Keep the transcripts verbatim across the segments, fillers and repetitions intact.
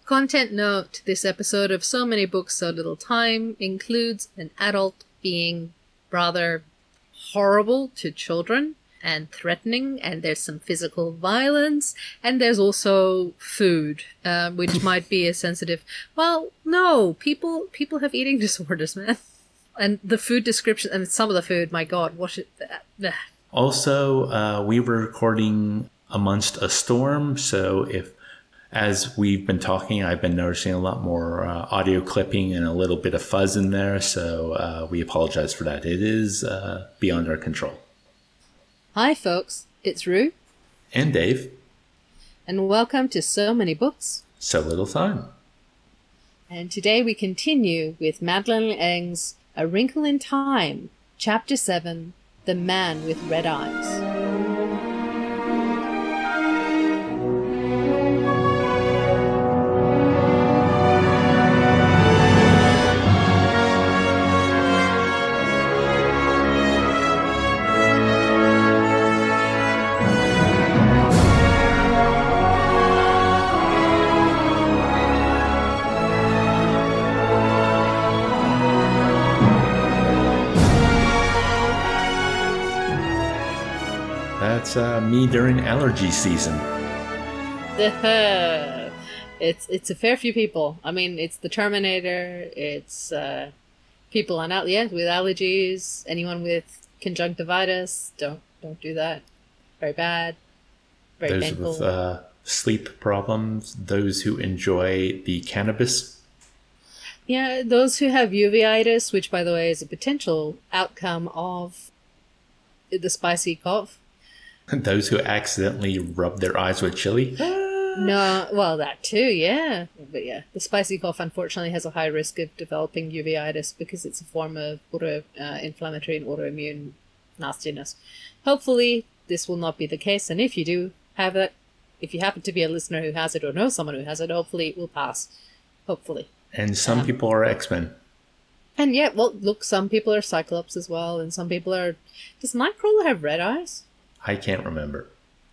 Content note, this episode of So Many Books, So Little Time includes an adult being rather horrible to children and threatening, and there's some physical violence, and there's also food, uh, which might be a sensitive... Well, no, people people have eating disorders, man. And the food description, and some of the food, my God, wash it... Uh, also, uh, we were recording amongst a storm, so if... As we've been talking, I've been noticing a lot more uh, audio clipping and a little bit of fuzz in there, so uh, we apologize for that. It is uh, beyond our control. Hi, folks. It's Rue. And Dave. And welcome to So Many Books, So Little Time. And today we continue with Madeleine Ng's A Wrinkle in Time, Chapter seven, The Man with Red Eyes. That's uh, me during allergy season. it's it's a fair few people. I mean, it's the Terminator. It's uh, people on out yeah with allergies. Anyone with conjunctivitis, don't don't do that. Very bad. Very those painful. with uh, sleep problems. Those who enjoy the cannabis. Yeah, those who have uveitis, which by the way is a potential outcome of the spicy cough. Those who accidentally rub their eyes with chili? No, well, that too, yeah. But yeah, the spicy cough unfortunately has a high risk of developing uveitis because it's a form of auto, uh, inflammatory and autoimmune nastiness. Hopefully, this will not be the case, and if you do have it, if you happen to be a listener who has it or know someone who has it, hopefully it will pass. Hopefully. And some um, people are X-Men. And yeah, well, look, some people are Cyclops as well, and some people are... Does Nightcrawler have red eyes? I can't remember.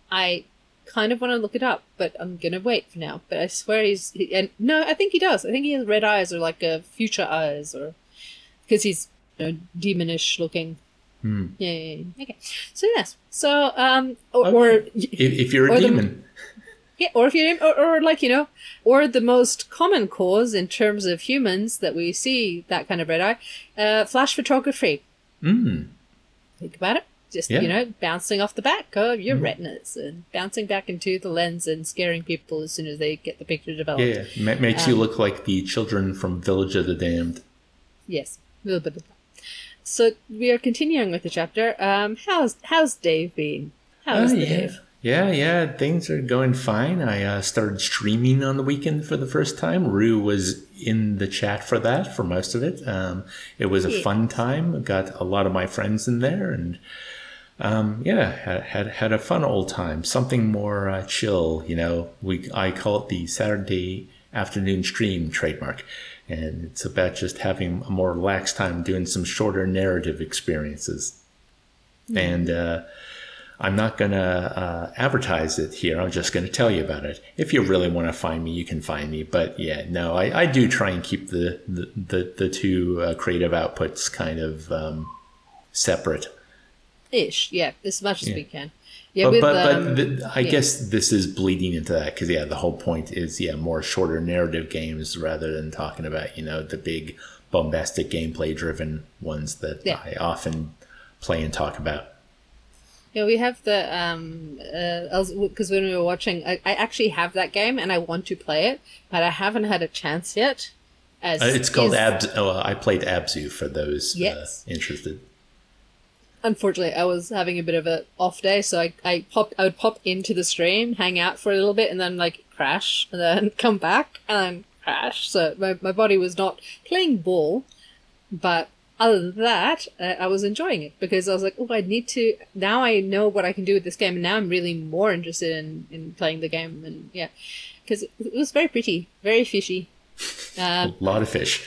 I kind of want to look it up, but I'm going to wait for now. But I swear he's... He, and no, I think he does. I think he has red eyes or like a future eyes or... Because he's you know, demonish looking. Hmm. Yeah, yeah, yeah. Okay. So yes. So, um... Or... Okay. or if, if you're a demon. The, yeah, or if you're... Or, or like, you know... Or the most common cause in terms of humans that we see that kind of red eye. Uh, flash photography. Hmm. Think about it. Just, yeah. you know, bouncing off the back of your mm. retinas and bouncing back into the lens and scaring people as soon as they get the picture developed. Yeah, yeah. M- makes um, you look like the children from Village of the Damned. Yes, a little bit of that. So we are continuing with the chapter. Um, how's how's Dave been? How's uh, the yeah. Dave? Yeah, yeah, things are going fine. I uh, started streaming on the weekend for the first time. Rue was in the chat for that, for most of it. Um, it was a yes. fun time. Got a lot of my friends in there, and um, yeah, had, had had a fun old time. Something more uh, chill, you know. We I call it the Saturday afternoon stream trademark, and it's about just having a more relaxed time, doing some shorter narrative experiences, mm-hmm. and. Uh, I'm not going to uh, advertise it here. I'm just going to tell you about it. If you really want to find me, you can find me. But yeah, no, I, I do try and keep the, the, the, the two uh, creative outputs kind of um, separate. Ish, yeah, as much as yeah. we can. Yeah, but with, but, um, but the, I yeah. guess this is bleeding into that because, yeah, the whole point is, yeah, more shorter narrative games rather than talking about, you know, the big bombastic gameplay-driven ones that yeah. I often play and talk about. Yeah, we have the, um, uh, because when we were watching, I, I actually have that game and I want to play it, but I haven't had a chance yet. As uh, it's called is, Abs. Oh, I played Abzu for those yes. uh, interested. Unfortunately, I was having a bit of a off day, so I, I popped, I would pop into the stream, hang out for a little bit, and then like crash, and then come back, and then crash. So my, my body was not playing ball, but other than that, uh, I was enjoying it because I was like, oh, I need to, now I know what I can do with this game, and now I'm really more interested in, in playing the game, and yeah, because it, it was very pretty, very fishy. Uh, a lot of fish.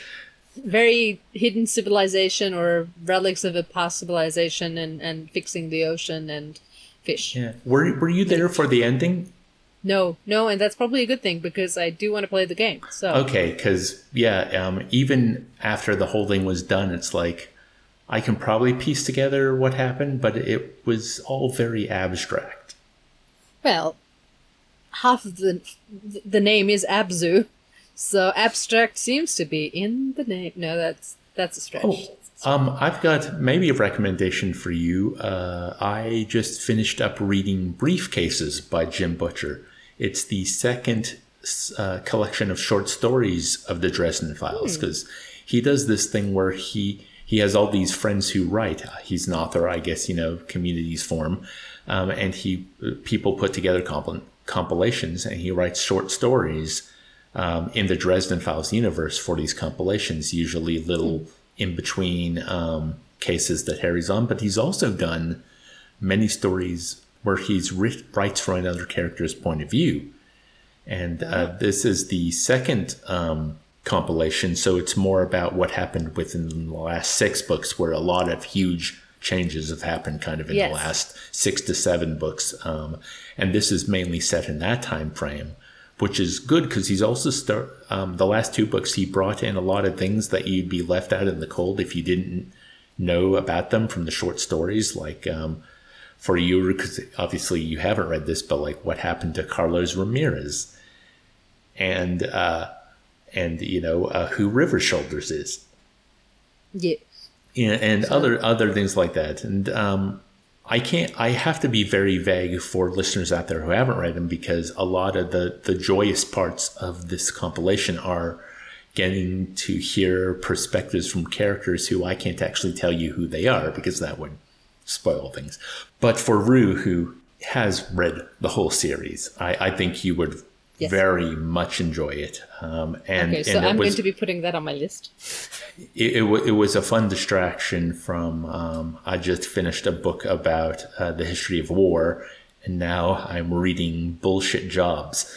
Very hidden civilization or relics of a past civilization and, and fixing the ocean and fish. Yeah. Were, were you there for the ending? No, no, and that's probably a good thing because I do want to play the game. So Okay, because, yeah, um, even after the whole thing was done, it's like, I can probably piece together what happened, but it was all very abstract. Well, half of the the name is Abzu, so abstract seems to be in the name. No, that's that's a stretch. Oh, um, I've got maybe a recommendation for you. Uh, I just finished up reading Briefcases by Jim Butcher. It's the second uh, collection of short stories of the Dresden Files, because he does this thing where he he has all these friends who write. He's an author, I guess, you know, communities form, um, and he people put together compil- compilations, and he writes short stories um, in the Dresden Files universe for these compilations, usually little in between um, cases that Harry's on. But he's also done many stories where he's writ- writes from another character's point of view. And uh, this is the second um, compilation, so it's more about what happened within the last six books, where a lot of huge changes have happened kind of in Yes. the last six to seven books. Um, and this is mainly set in that time frame, which is good because he's also start um, the last two books, he brought in a lot of things that you'd be left out in the cold if you didn't know about them from the short stories, like um, for you, because obviously you haven't read this, but like what happened to Carlos Ramirez, and uh, and you know uh, who River Shoulders is, Yeah. and, and So- other other things like that. And um, I can't. I have to be very vague for listeners out there who haven't read them, because a lot of the the joyous parts of this compilation are getting to hear perspectives from characters who I can't actually tell you who they are, because that would spoil things. But for Rue, who has read the whole series, I, I think you would Yes. very much enjoy it. Um, and Okay, so and it I'm was, going to be putting that on my list. it, it, wa- it was a fun distraction from, um, I just finished a book about uh, the history of war, and now I'm reading Bullshit Jobs.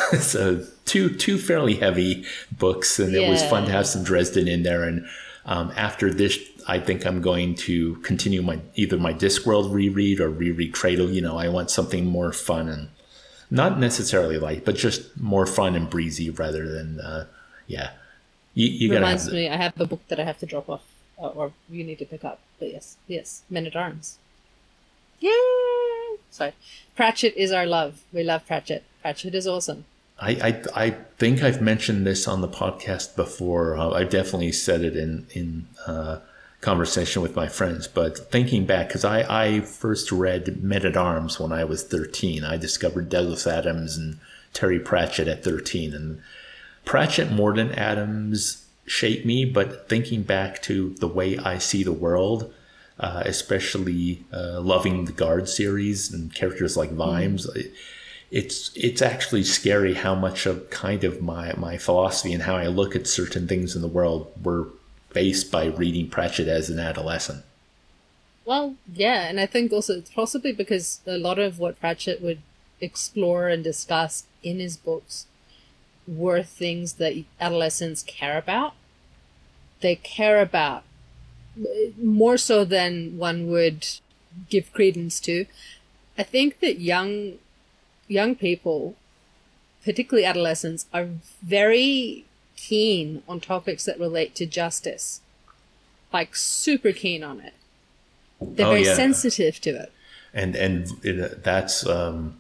So two two fairly heavy books, and it was fun to Yeah. have some Dresden in there. And um, after this, I think I'm going to continue my either my Discworld reread or reread Cradle. You know, I want something more fun and not necessarily light, but just more fun and breezy rather than, uh, yeah. You, you gotta have Reminds the, me, I have a book that I have to drop off, uh, or you need to pick up. But yes, yes, Men at Arms. Yeah. Sorry, Pratchett is our love. We love Pratchett. Pratchett is awesome. I, I I think I've mentioned this on the podcast before. Uh, I've definitely said it in in uh, conversation with my friends. But thinking back, because I, I first read Men at Arms when I was thirteen. I discovered Douglas Adams and Terry Pratchett at thirteen, and Pratchett more than Adams shaped me. But thinking back to the way I see the world, uh, especially uh, loving the Guard series and characters like Vimes. Mm. It's it's actually scary how much of kind of my, my philosophy and how I look at certain things in the world were based by reading Pratchett as an adolescent. Well, yeah, and I think also it's possibly because a lot of what Pratchett would explore and discuss in his books were things that adolescents care about. They care about more so than one would give credence to. I think that young young people, particularly adolescents, are very keen on topics that relate to justice. Like, super keen on it. They're Oh, very yeah. sensitive to it. And and it, that's um,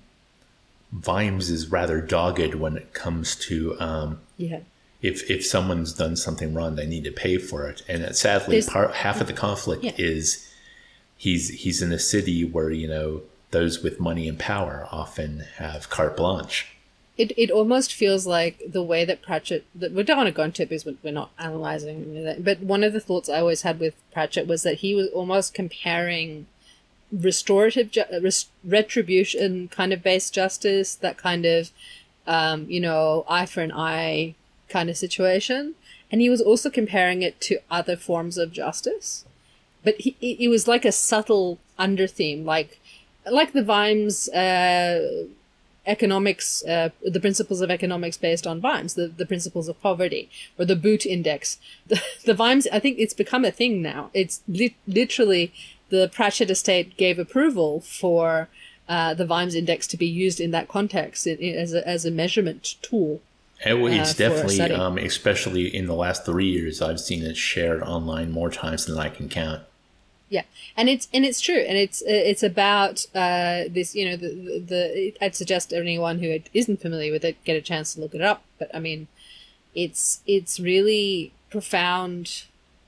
Vimes is rather dogged when it comes to um, Yeah. if if someone's done something wrong, they need to pay for it. And sadly, There's- part half of the conflict Yeah. is he's he's in a city where, you know, those with money and power often have carte blanche. It it almost feels like the way that Pratchett... That we don't want to go into it because we're not analysing that. But one of the thoughts I always had with Pratchett was that he was almost comparing restorative, ju- res- retribution kind of based justice, that kind of, um, you know, eye for an eye kind of situation. And he was also comparing it to other forms of justice. But he, it it was like a subtle under theme, like like the Vimes uh, economics, uh, the principles of economics based on Vimes, the, the principles of poverty, or the Boot Index. The, the Vimes, I think it's become a thing now. It's li- literally the Pratchett estate gave approval for uh, the Vimes Index to be used in that context in, in, as a as a measurement tool. It's uh, definitely, um, especially in the last three years, I've seen it shared online more times than I can count. Yeah, and it's and it's true, and it's it's about uh, this. You know, the, the the I'd suggest anyone who isn't familiar with it get a chance to look it up. But I mean, it's it's really profound,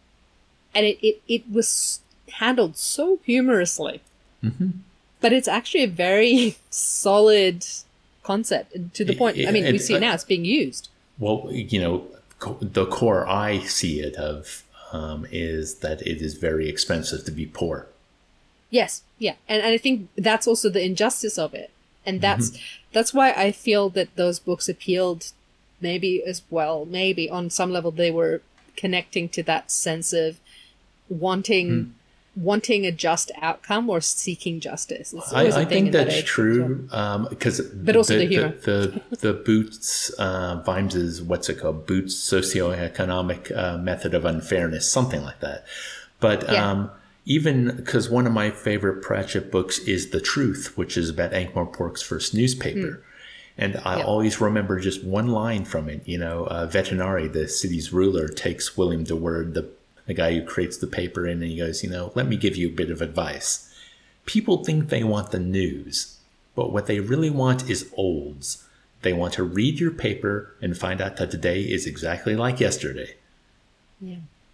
and it it, it was handled so humorously, mm-hmm. but it's actually a very solid concept to the point. I mean, we see it now; it's being used. Well, you know, the core I see it of. Um, is that it is very expensive to be poor. Yes, yeah, and and I think that's also the injustice of it, and that's mm-hmm. that's why I feel that those books appealed, maybe as well. Maybe on some level they were connecting to that sense of wanting mm. wanting a just outcome or seeking justice. I, I think that's that true, because um, but also the, the humor. The the, the Boots uh, Vimes's what's it called? Boots socioeconomic uh, method of unfairness, something like that. But yeah. um, even because one of my favorite Pratchett books is The Truth, which is about Ankh-Morpork's first newspaper. Mm. And I yeah. always remember just one line from it. You know, uh, Vetinari, the city's ruler, takes William de Worde, the the guy who creates the paper, in, and he goes, you know, let me give you a bit of advice. People think they want the news, but what they really want is olds. They want to read your paper and find out that today is exactly like yesterday. Yeah.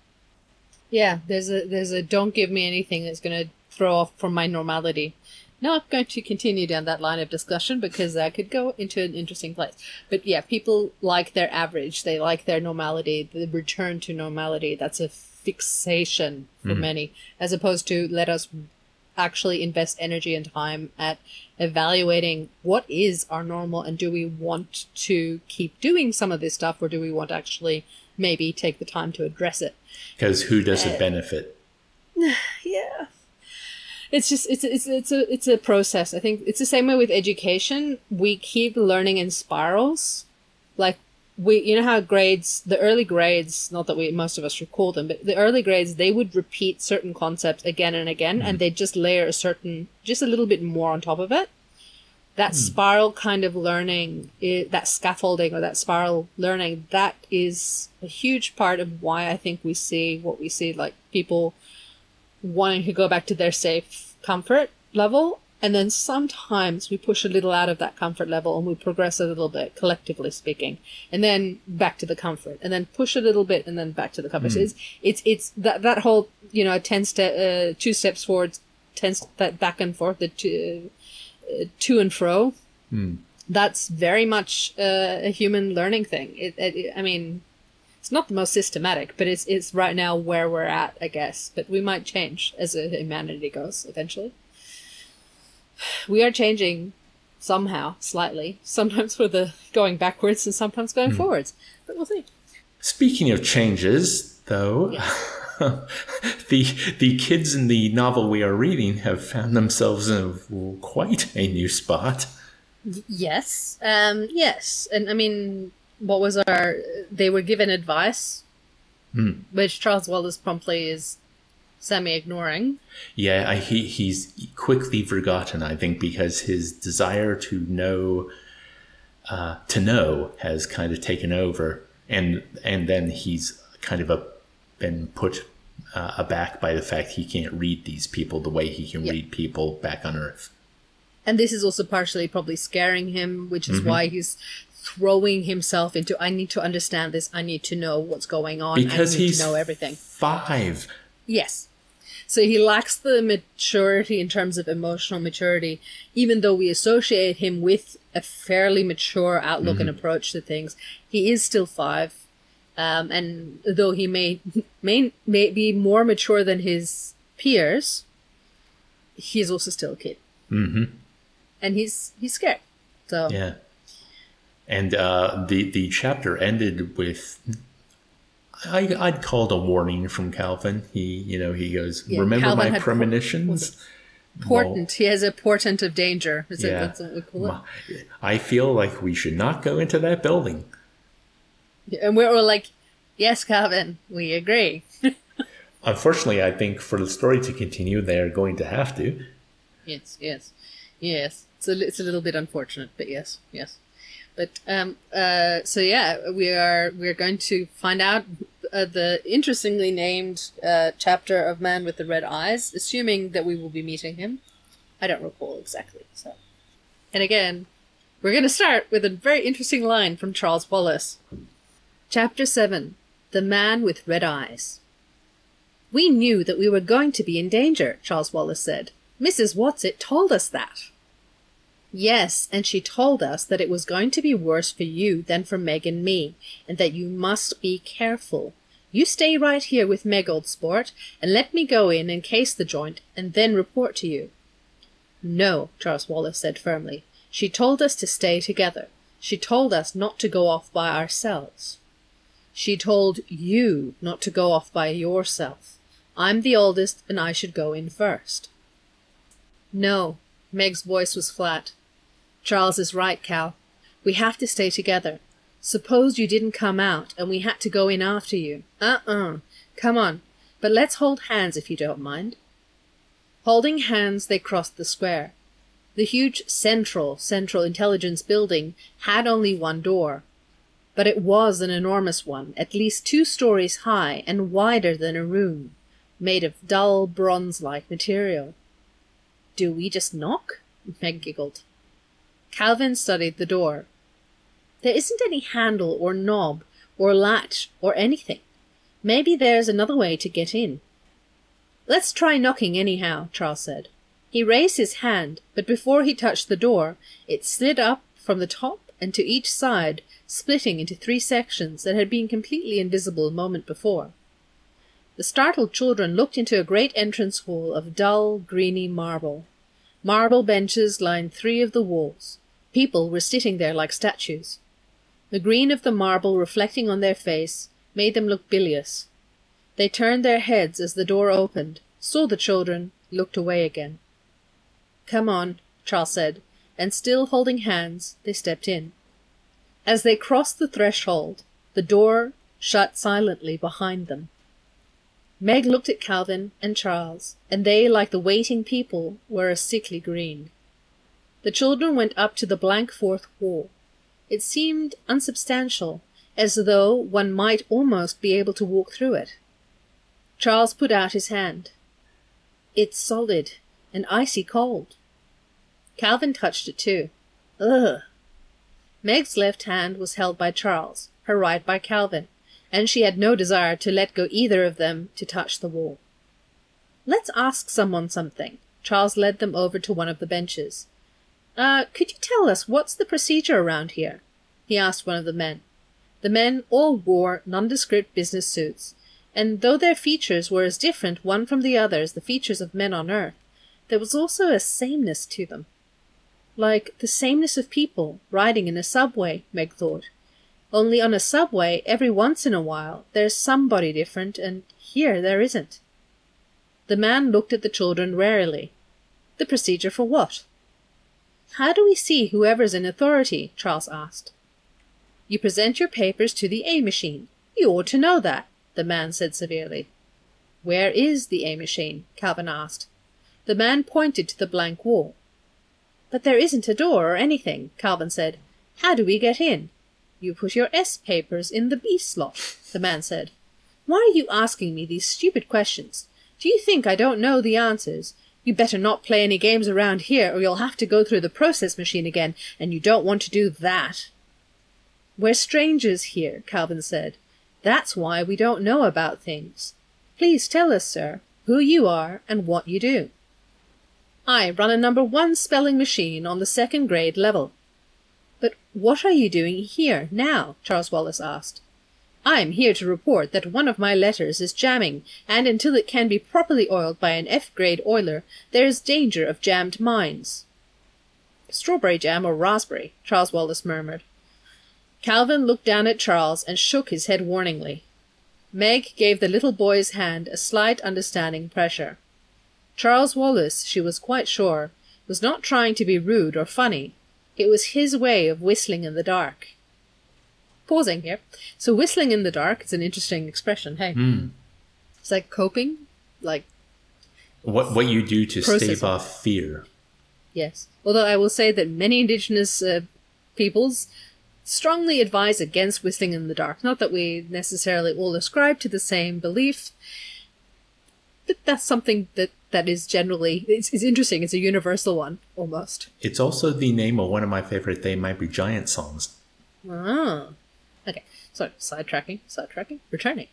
Yeah, there's a there's a don't give me anything that's going to throw off from my normality. Not going to continue down that line of discussion because that could go into an interesting place. But yeah, people like their average. They like their normality, the return to normality. That's a fixation for mm. many, as opposed to let us actually invest energy and time at evaluating what is our normal, and do we want to keep doing some of this stuff, or do we want to actually maybe take the time to address it? Because who does uh, it benefit? Yeah. It's just it's it's it's a it's a process. I think it's the same way with education. We keep learning in spirals. Like we, you know how grades, the early grades, not that we most of us recall them, but the early grades, they would repeat certain concepts again and again, mm. and they just layer a certain, just a little bit more on top of it. That mm. spiral kind of learning, that scaffolding or that spiral learning, that is a huge part of why I think we see what we see, like people wanting to go back to their safe comfort level, and then sometimes we push a little out of that comfort level and we progress a little bit, collectively speaking, and then back to the comfort, and then push a little bit and then back to the comfort. Mm. So it's it's it's that that whole, you know, ten step, uh, two steps forward, ten that back and forth, the two, uh, to and fro. Mm. That's very much uh, a human learning thing. It, it, I mean. It's not the most systematic, but it's it's right now where we're at, I guess. But we might change as humanity goes eventually. We are changing somehow, slightly. Sometimes for the going backwards and sometimes going mm. forwards. But we'll see. Speaking of changes, though, yes. the the kids in the novel we are reading have found themselves in quite a new spot. Yes. Um, yes. And I mean... What was our... They were given advice, mm. which Charles Wallace promptly is semi-ignoring. Yeah, I, he he's quickly forgotten, I think, because his desire to know uh, to know has kind of taken over. And and then he's kind of a, been put uh, aback by the fact he can't read these people the way he can yep. read people back on Earth. And this is also partially probably scaring him, which is mm-hmm. why he's... throwing himself into, I need to understand this, I need to know what's going on, because I need he's to know everything. Five. Yes. So he lacks the maturity in terms of emotional maturity, even though we associate him with a fairly mature outlook mm-hmm. and approach to things. He is still five. Um, and though he may, may, may be more mature than his peers, he's also still a kid. Mm-hmm. And he's, he's scared. So yeah. And uh, the the chapter ended with, I, I'd call it a warning from Calvin. He, you know, he goes, yeah, remember Calvin my premonitions? Portent. Well, he has a portent of danger. Is yeah, it, that's what we call it? I feel like we should not go into that building. And we're like, yes, Calvin, we agree. Unfortunately, I think for the story to continue, they're going to have to. Yes, yes. Yes. It's a, it's a little bit unfortunate, but yes, yes. But, um, uh, so yeah, we are, we're going to find out uh, the interestingly named, uh, chapter of Man with the Red Eyes, assuming that we will be meeting him. I don't recall exactly, so. And again, we're going to start with a very interesting line from Charles Wallace. Chapter seven. The Man with Red Eyes. We knew that we were going to be in danger, Charles Wallace said. Missus Watsit told us that. Yes, and she told us that it was going to be worse for you than for Meg and me, and that you must be careful. You stay right here with Meg, old sport, and let me go in and case the joint, and then report to you. No, Charles Wallace said firmly. She told us to stay together. She told us not to go off by ourselves. She told you not to go off by yourself. I'm the oldest, and I should go in first. No, Meg's voice was flat. Charles is right, Cal. We have to stay together. Suppose you didn't come out, and we had to go in after you. Uh-uh. Come on. But let's hold hands if you don't mind. Holding hands, they crossed the square. The huge Central, Central Intelligence Building had only one door. But it was an enormous one, at least two stories high and wider than a room, made of dull bronze-like material. Do we just knock? Meg giggled. Calvin studied the door. There isn't any handle or knob or latch or anything. Maybe there's another way to get in. Let's try knocking anyhow, Charles said. He raised his hand, but before he touched the door, it slid up from the top and to each side, splitting into three sections that had been completely invisible a moment before. The startled children looked into a great entrance hall of dull, greeny marble. Marble benches lined three of the walls. People were sitting there like statues. The green of the marble reflecting on their face made them look bilious. They turned their heads as the door opened, saw the children, looked away again. Come on, Charles said, and still holding hands, they stepped in. As they crossed the threshold, the door shut silently behind them. Meg looked at Calvin and Charles, and they, like the waiting people, were a sickly green. The children went up to the blank fourth wall. It seemed unsubstantial, as though one might almost be able to walk through it. Charles put out his hand. It's solid and icy cold. Calvin touched it too. Ugh! Meg's left hand was held by Charles, her right by Calvin, and she had no desire to let go either of them to touch the wall. Let's ask someone something. Charles led them over to one of the benches. Uh, could you tell us what's the procedure around here? He asked one of the men. The men all wore nondescript business suits, and though their features were as different one from the other as the features of men on earth, there was also a sameness to them. Like the sameness of people riding in a subway, Meg thought. Only on a subway, every once in a while, there's somebody different, and here there isn't. The man looked at the children warily. The procedure for what? How do we see whoever's in authority? Charles asked. You present your papers to the A-machine. You ought to know that, the man said severely. Where is the A-machine? Calvin asked. The man pointed to the blank wall. But there isn't a door or anything, Calvin said. How do we get in? You put your S papers in the B slot, the man said. Why are you asking me these stupid questions? Do you think I don't know the answers? You better not play any games around here, or you'll have to go through the process machine again, and you don't want to do that. We're strangers here, Calvin said. That's why we don't know about things. Please tell us, sir, who you are and what you do. I run a number one spelling machine on the second grade level. But what are you doing here now? Charles Wallace asked. I'm here to report that one of my letters is jamming, and until it can be properly oiled by an F-grade oiler, there is danger of jammed mines. Strawberry jam or raspberry, Charles Wallace murmured. Calvin looked down at Charles and shook his head warningly. Meg gave the little boy's hand a slight understanding pressure. Charles Wallace, she was quite sure, was not trying to be rude or funny. It was his way of whistling in the dark. Pausing here. So whistling in the dark is an interesting expression, hey? Mm. It's like coping, like... What what you do to stave off fear. Yes. Although I will say that many indigenous uh, peoples strongly advise against whistling in the dark. Not that we necessarily all ascribe to the same belief, but that's something that, that is generally, it's, it's interesting. It's a universal one, almost. It's also the name of one of my favorite They Might Be Giant songs. Ah. Okay, so sidetracking, sidetracking, returning.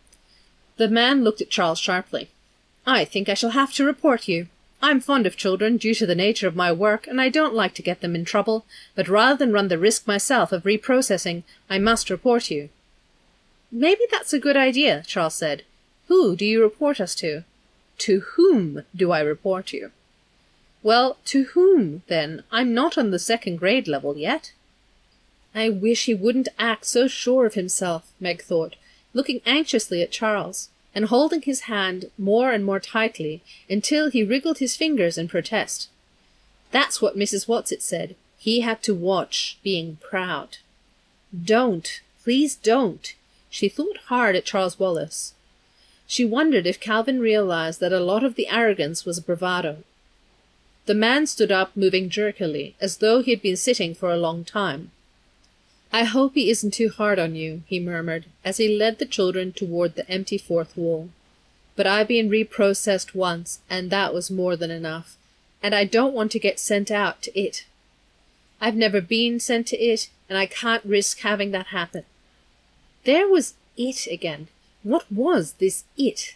The man looked at Charles sharply. I think I shall have to report you. I'm fond of children due to the nature of my work, and I don't like to get them in trouble, but rather than run the risk myself of reprocessing, I must report you. Maybe that's a good idea, Charles said. Who do you report us to? To whom do I report you? Well, to whom, then? I'm not on the second grade level yet. I wish he wouldn't act so sure of himself, Meg thought, looking anxiously at Charles, and holding his hand more and more tightly until he wriggled his fingers in protest. That's what Missus Whatsit said. He had to watch being proud. Don't, please don't. She thought hard at Charles Wallace. She wondered if Calvin realized that a lot of the arrogance was bravado. The man stood up, moving jerkily, as though he had been sitting for a long time. I hope he isn't too hard on you, he murmured, as he led the children toward the empty fourth wall. But I've been reprocessed once, and that was more than enough, and I don't want to get sent out to it. I've never been sent to it, and I can't risk having that happen. There was it again. What was this it?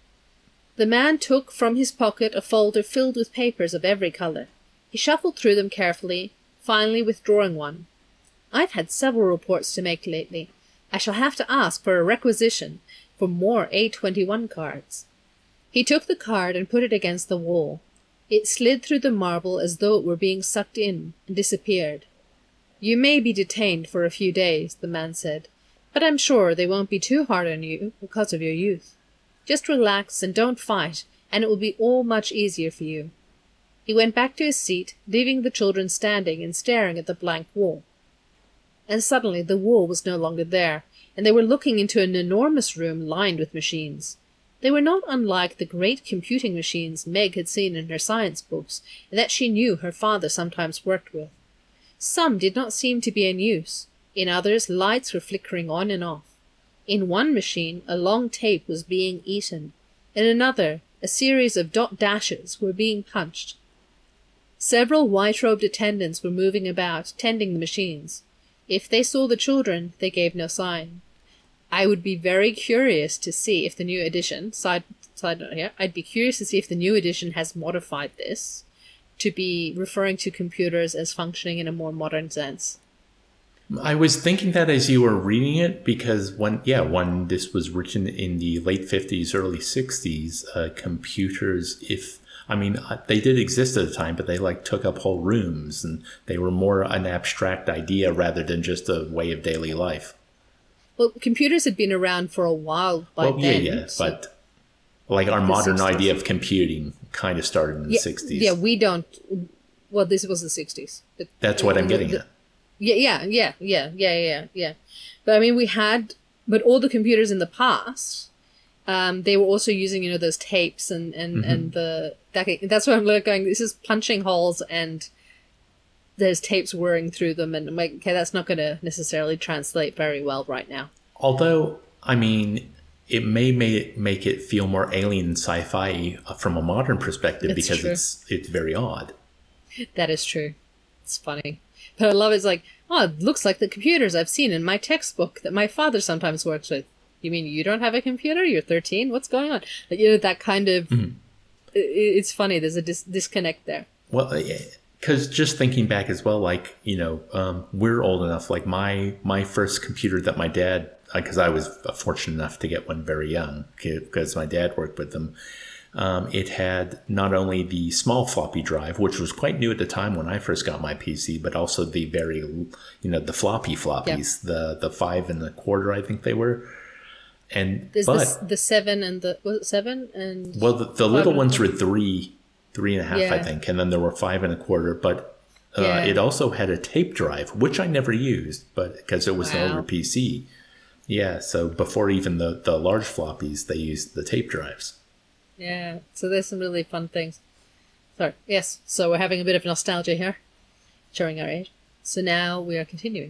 The man took from his pocket a folder filled with papers of every colour. He shuffled through them carefully, finally withdrawing one. I've had several reports to make lately. I shall have to ask for a requisition for more A twenty-one cards. He took the card and put it against the wall. It slid through the marble as though it were being sucked in, and disappeared. You may be detained for a few days, the man said, but I'm sure they won't be too hard on you because of your youth. Just relax and don't fight, and it will be all much easier for you. He went back to his seat, leaving the children standing and staring at the blank wall. And suddenly the wall was no longer there, and they were looking into an enormous room lined with machines. They were not unlike the great computing machines Meg had seen in her science books, and that she knew her father sometimes worked with. Some did not seem to be in use. In others, lights were flickering on and off. In one machine, a long tape was being eaten. In another, a series of dot dashes were being punched. Several white-robed attendants were moving about, tending the machines. If they saw the children, they gave no sign. I would be very curious to see if the new edition, side, side note here, I'd be curious to see if the new edition has modified this to be referring to computers as functioning in a more modern sense. I was thinking that as you were reading it, because when, yeah, when this was written in the late fifties, early sixties, uh, computers, if, I mean, they did exist at the time, but they like took up whole rooms, and they were more an abstract idea rather than just a way of daily life. Well, computers had been around for a while by well, then. Yeah, yeah, so but like our modern sixties idea of computing kind of started in the yeah, sixties. Yeah, we don't, well, this was the sixties. But, That's what I'm getting the, at. Yeah, yeah, yeah, yeah, yeah, yeah, yeah. But I mean, we had, but all the computers in the past, um, they were also using, you know, those tapes and, and, mm-hmm. and the, that, that's what I'm looking, this is punching holes and there's tapes whirring through them. And I'm like, okay, that's not going to necessarily translate very well right now. Although, I mean, it may make, make it feel more alien sci-fi from a modern perspective it's because true. it's it's very odd. That is true. It's funny. But I love it. It's like, oh, it looks like the computers I've seen in my textbook that my father sometimes works with. You mean you don't have a computer? You're thirteen? What's going on? Like, you know, that kind of... Mm-hmm. It, it's funny. There's a dis- disconnect there. Well, because just thinking back as well, like, you know, um, we're old enough. Like my, my first computer that my dad... Because I was fortunate enough to get one very young because my dad worked with them. Um, it had not only the small floppy drive, which was quite new at the time when I first got my P C, but also the very, you know, the floppy floppies, yeah. the the five and the quarter, I think they were. And There's but the, the seven and the was it seven and well, the, the little ones were three, three and a half, yeah. I think, and then there were five and a quarter. But uh, yeah. it also had a tape drive, which I never used, but because it was wow. an older P C. Yeah, so before even the the large floppies, they used the tape drives. Yeah, so there's some really fun things. sorry. Yes, so we're having a bit of nostalgia here, showing our age. So now we are continuing.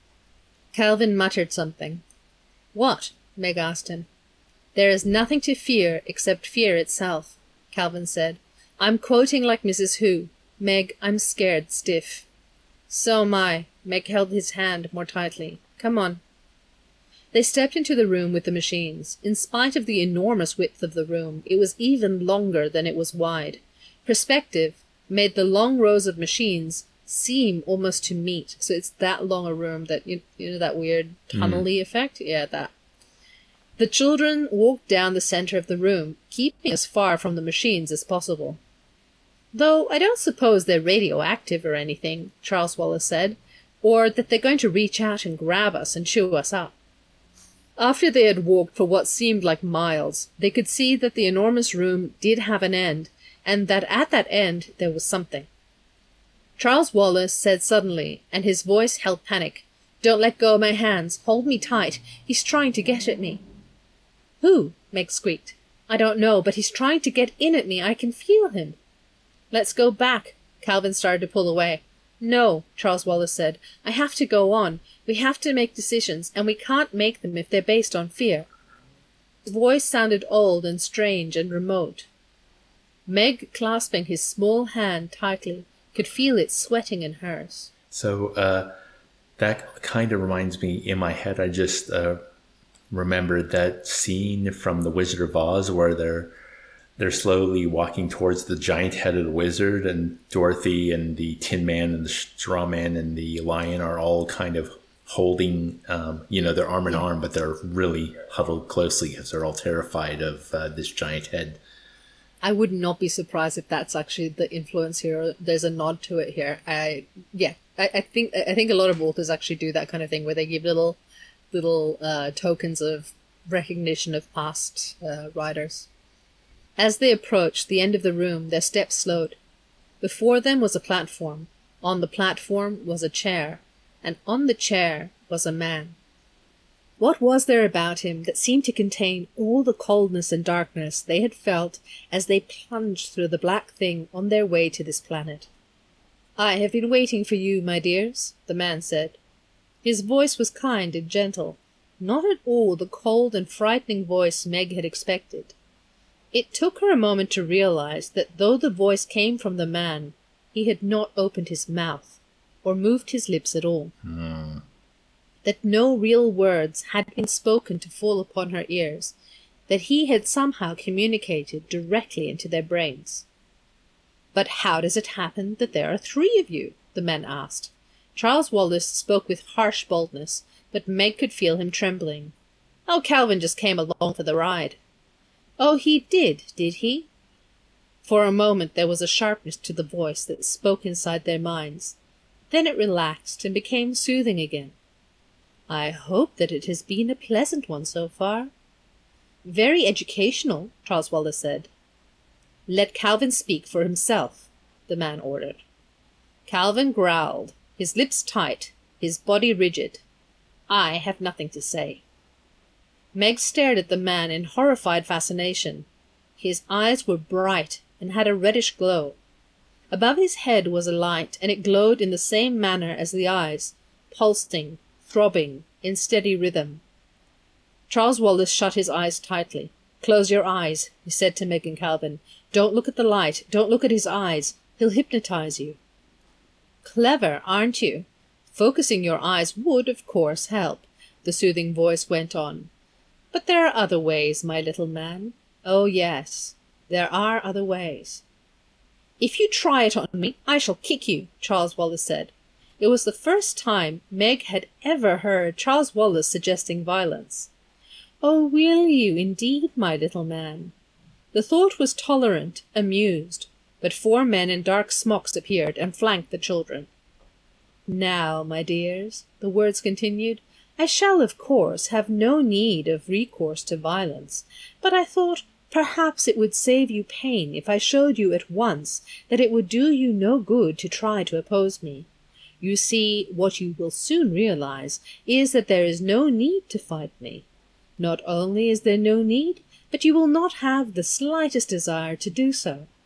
Calvin muttered something. What? Meg asked him. There is nothing to fear except fear itself, Calvin said. I'm quoting like Missus Who. Meg, I'm scared stiff. So am I. Meg held his hand more tightly. Come on. They stepped into the room with the machines. In spite of the enormous width of the room, it was even longer than it was wide. Perspective made the long rows of machines seem almost to meet. So it's that long a room that, you, you know, that weird tunnel-y mm. effect? Yeah, that. The children walked down the center of the room, keeping as far from the machines as possible. Though I don't suppose they're radioactive or anything, Charles Wallace said, or that they're going to reach out and grab us and chew us up. After they had walked for what seemed like miles, they could see that the enormous room did have an end, and that at that end there was something. Charles Wallace said suddenly, and his voice held panic, "Don't let go of my hands. Hold me tight. He's trying to get at me." "Who?" Meg squeaked. "I don't know, but he's trying to get in at me. I can feel him." "Let's go back." Calvin started to pull away. "No," Charles Wallace said. "I have to go on. We have to make decisions, and we can't make them if they're based on fear." His voice sounded old and strange and remote. Meg, clasping his small hand tightly, could feel it sweating in hers. So uh, that kind of reminds me, in my head, I just uh, remembered that scene from The Wizard of Oz where they're They're slowly walking towards the giant-headed wizard, and Dorothy and the Tin Man and the Straw Man and the Lion are all kind of holding, um, you know, they're arm in arm, but they're really huddled closely because they're all terrified of uh, this giant head. I would not be surprised if that's actually the influence here. There's a nod to it here. I yeah, I, I think I think a lot of authors actually do that kind of thing where they give little little uh, tokens of recognition of past uh, writers. As they approached the end of the room, their steps slowed. Before them was a platform. On the platform was a chair, and on the chair was a man. What was there about him that seemed to contain all the coldness and darkness they had felt as they plunged through the black thing on their way to this planet? "I have been waiting for you, my dears," the man said. His voice was kind and gentle, not at all the cold and frightening voice Meg had expected. It took her a moment to realize that though the voice came from the man, he had not opened his mouth or moved his lips at all. Mm. That no real words had been spoken to fall upon her ears, that he had somehow communicated directly into their brains. "But how does it happen that there are three of you?" the man asked. Charles Wallace spoke with harsh boldness, but Meg could feel him trembling. "Oh, Calvin just came along for the ride." "Oh, he did, did he?" For a moment there was a sharpness to the voice that spoke inside their minds. Then it relaxed and became soothing again. "I hope that it has been a pleasant one so far." "Very educational," Charles Wallace said. "Let Calvin speak for himself," the man ordered. Calvin growled, his lips tight, his body rigid. "I have nothing to say." Meg stared at the man in horrified fascination. His eyes were bright and had a reddish glow. Above his head was a light, and it glowed in the same manner as the eyes, pulsing, throbbing, in steady rhythm. Charles Wallace shut his eyes tightly. "Close your eyes," he said to Meg and Calvin. "Don't look at the light. Don't look at his eyes. He'll hypnotize you." "Clever, aren't you? Focusing your eyes would, of course, help," the soothing voice went on. "But there are other ways, my little man. Oh, yes, there are other ways." "If you try it on me, I shall kick you," Charles Wallace said. It was the first time Meg had ever heard Charles Wallace suggesting violence. "Oh, will you indeed, my little man?" The thought was tolerant, amused, but four men in dark smocks appeared and flanked the children. "Now, my dears," the words continued, "I shall, of course, have no need of recourse to violence, but I thought perhaps it would save you pain if I showed you at once that it would do you no good to try to oppose me. You see, what you will soon realize is that there is no need to fight me. Not only is there no need, but you will not have the slightest desire to do so.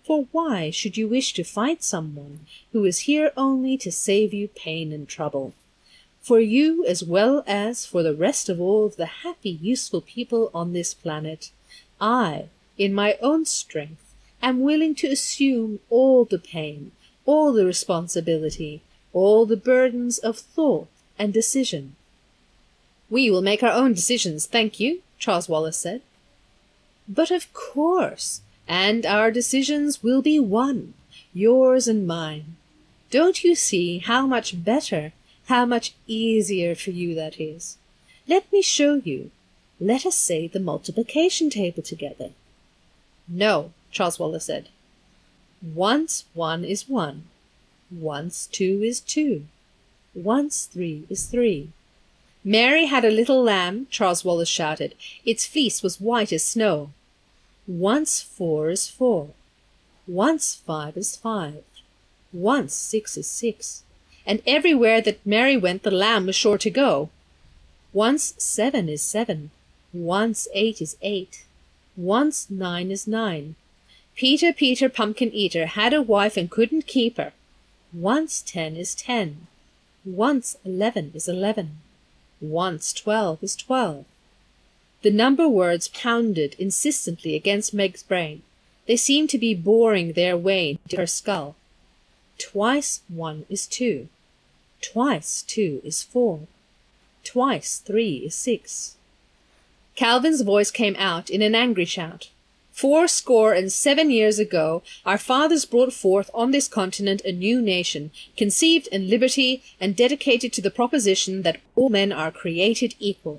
For why should you wish to fight someone who is here only to save you pain and trouble? For you, as well as for the rest of all of the happy, useful people on this planet, I, in my own strength, am willing to assume all the pain, all the responsibility, all the burdens of thought and decision. We will make our own decisions, thank you, Charles Wallace said. But of course, and our decisions will be one, yours and mine. Don't you see how much better, how much easier for you that is? Let me show you. Let us say the multiplication table together. No, Charles Wallace said. Once one is one. Once two is two. Once three is three. Mary had a little lamb, Charles Wallace shouted. Its fleece was white as snow. Once four is four. Once five is five. Once six is six. And everywhere that Mary went the lamb was sure to go. Once seven is seven. Once eight is eight. Once nine is nine. Peter, Peter, pumpkin eater, had a wife and couldn't keep her. Once ten is ten. Once eleven is eleven. Once twelve is twelve. The number words pounded insistently against Meg's brain. They seemed to be boring their way into her skull. Twice one is two. Twice two is four. Twice three is six. Calvin's voice came out in an angry shout. Four score and seven years ago, our fathers brought forth on this continent a new nation, conceived in liberty and dedicated to the proposition that all men are created equal.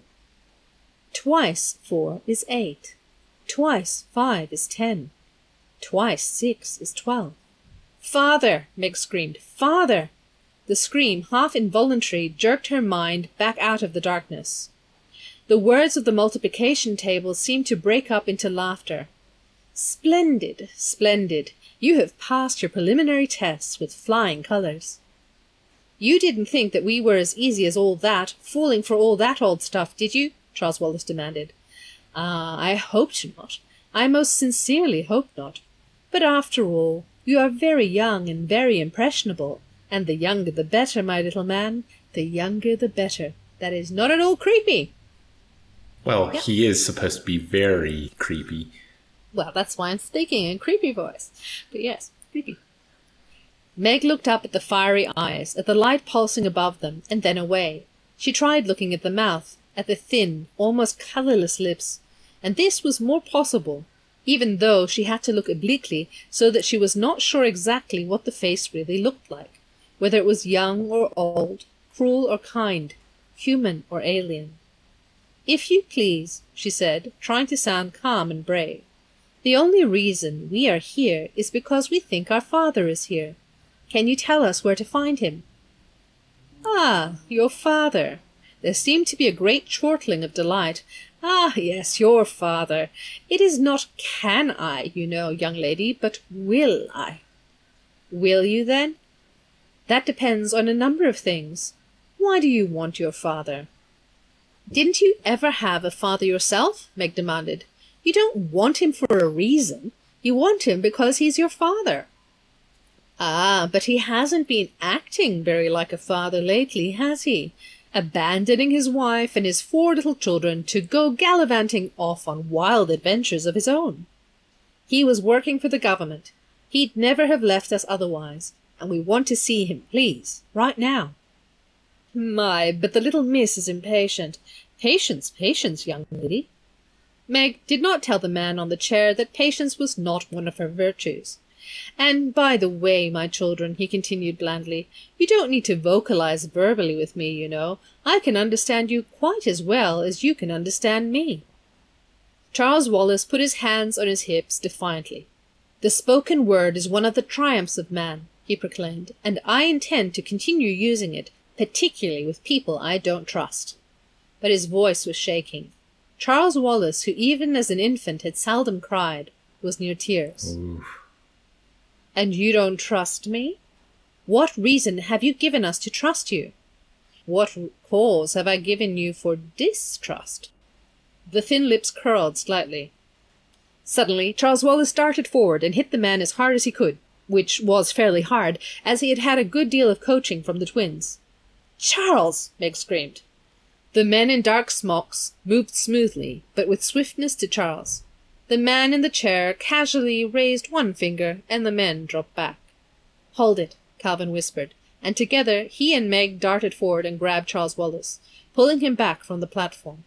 Twice four is eight. Twice five is ten. Twice six is twelve. Father! Meg screamed. Father! The scream, half involuntary, jerked her mind back out of the darkness. The words of the multiplication table seemed to break up into laughter. Splendid, splendid. You have passed your preliminary tests with flying colours. You didn't think that we were as easy as all that, falling for all that old stuff, did you? Charles Wallace demanded. Ah, I hoped not. I most sincerely hoped not. But after all, you are very young and very impressionable, and the younger the better, my little man, the younger the better. That is not at all creepy. Well, yep. He is supposed to be very creepy. Well, that's why I'm speaking in creepy voice. But yes, creepy. Meg looked up at the fiery eyes, at the light pulsing above them, and then away. She tried looking at the mouth, at the thin, almost colourless lips, and this was more possible, even though she had to look obliquely so that she was not sure exactly what the face really looked like, whether it was young or old, cruel or kind, human or alien. If you please, she said, trying to sound calm and brave, the only reason we are here is because we think our father is here. Can you tell us where to find him? Ah, your father. There seemed to be a great chortling of delight. Ah, yes, your father. It is not can I, you know, young lady, but will I. Will you, then? That depends on a number of things. Why do you want your father? Didn't you ever have a father yourself? Meg demanded. You don't want him for a reason. You want him because he's your father. Ah, but he hasn't been acting very like a father lately, has he? Abandoning his wife and his four little children to go gallivanting off on wild adventures of his own. He was working for the government. He'd never have left us otherwise, and we want to see him, please, right now. My, but the little miss is impatient. Patience, patience, young lady. Meg did not tell the man on the chair that patience was not one of her virtues. And by the way, my children, he continued blandly, you don't need to vocalize verbally with me, you know. I can understand you quite as well as you can understand me. Charles Wallace put his hands on his hips defiantly. The spoken word is one of the triumphs of man, he proclaimed, and I intend to continue using it, particularly with people I don't trust. But his voice was shaking. Charles Wallace, who even as an infant had seldom cried, was near tears. Oof. And you don't trust me? What reason have you given us to trust you? What cause have I given you for distrust? The thin lips curled slightly. Suddenly, Charles Wallace darted forward and hit the man as hard as he could, which was fairly hard, as he had had a good deal of coaching from the twins. "Charles!" Meg screamed. The men in dark smocks moved smoothly, but with swiftness to Charles. The man in the chair casually raised one finger, and the men dropped back. "Hold it," Calvin whispered, and together he and Meg darted forward and grabbed Charles Wallace, pulling him back from the platform.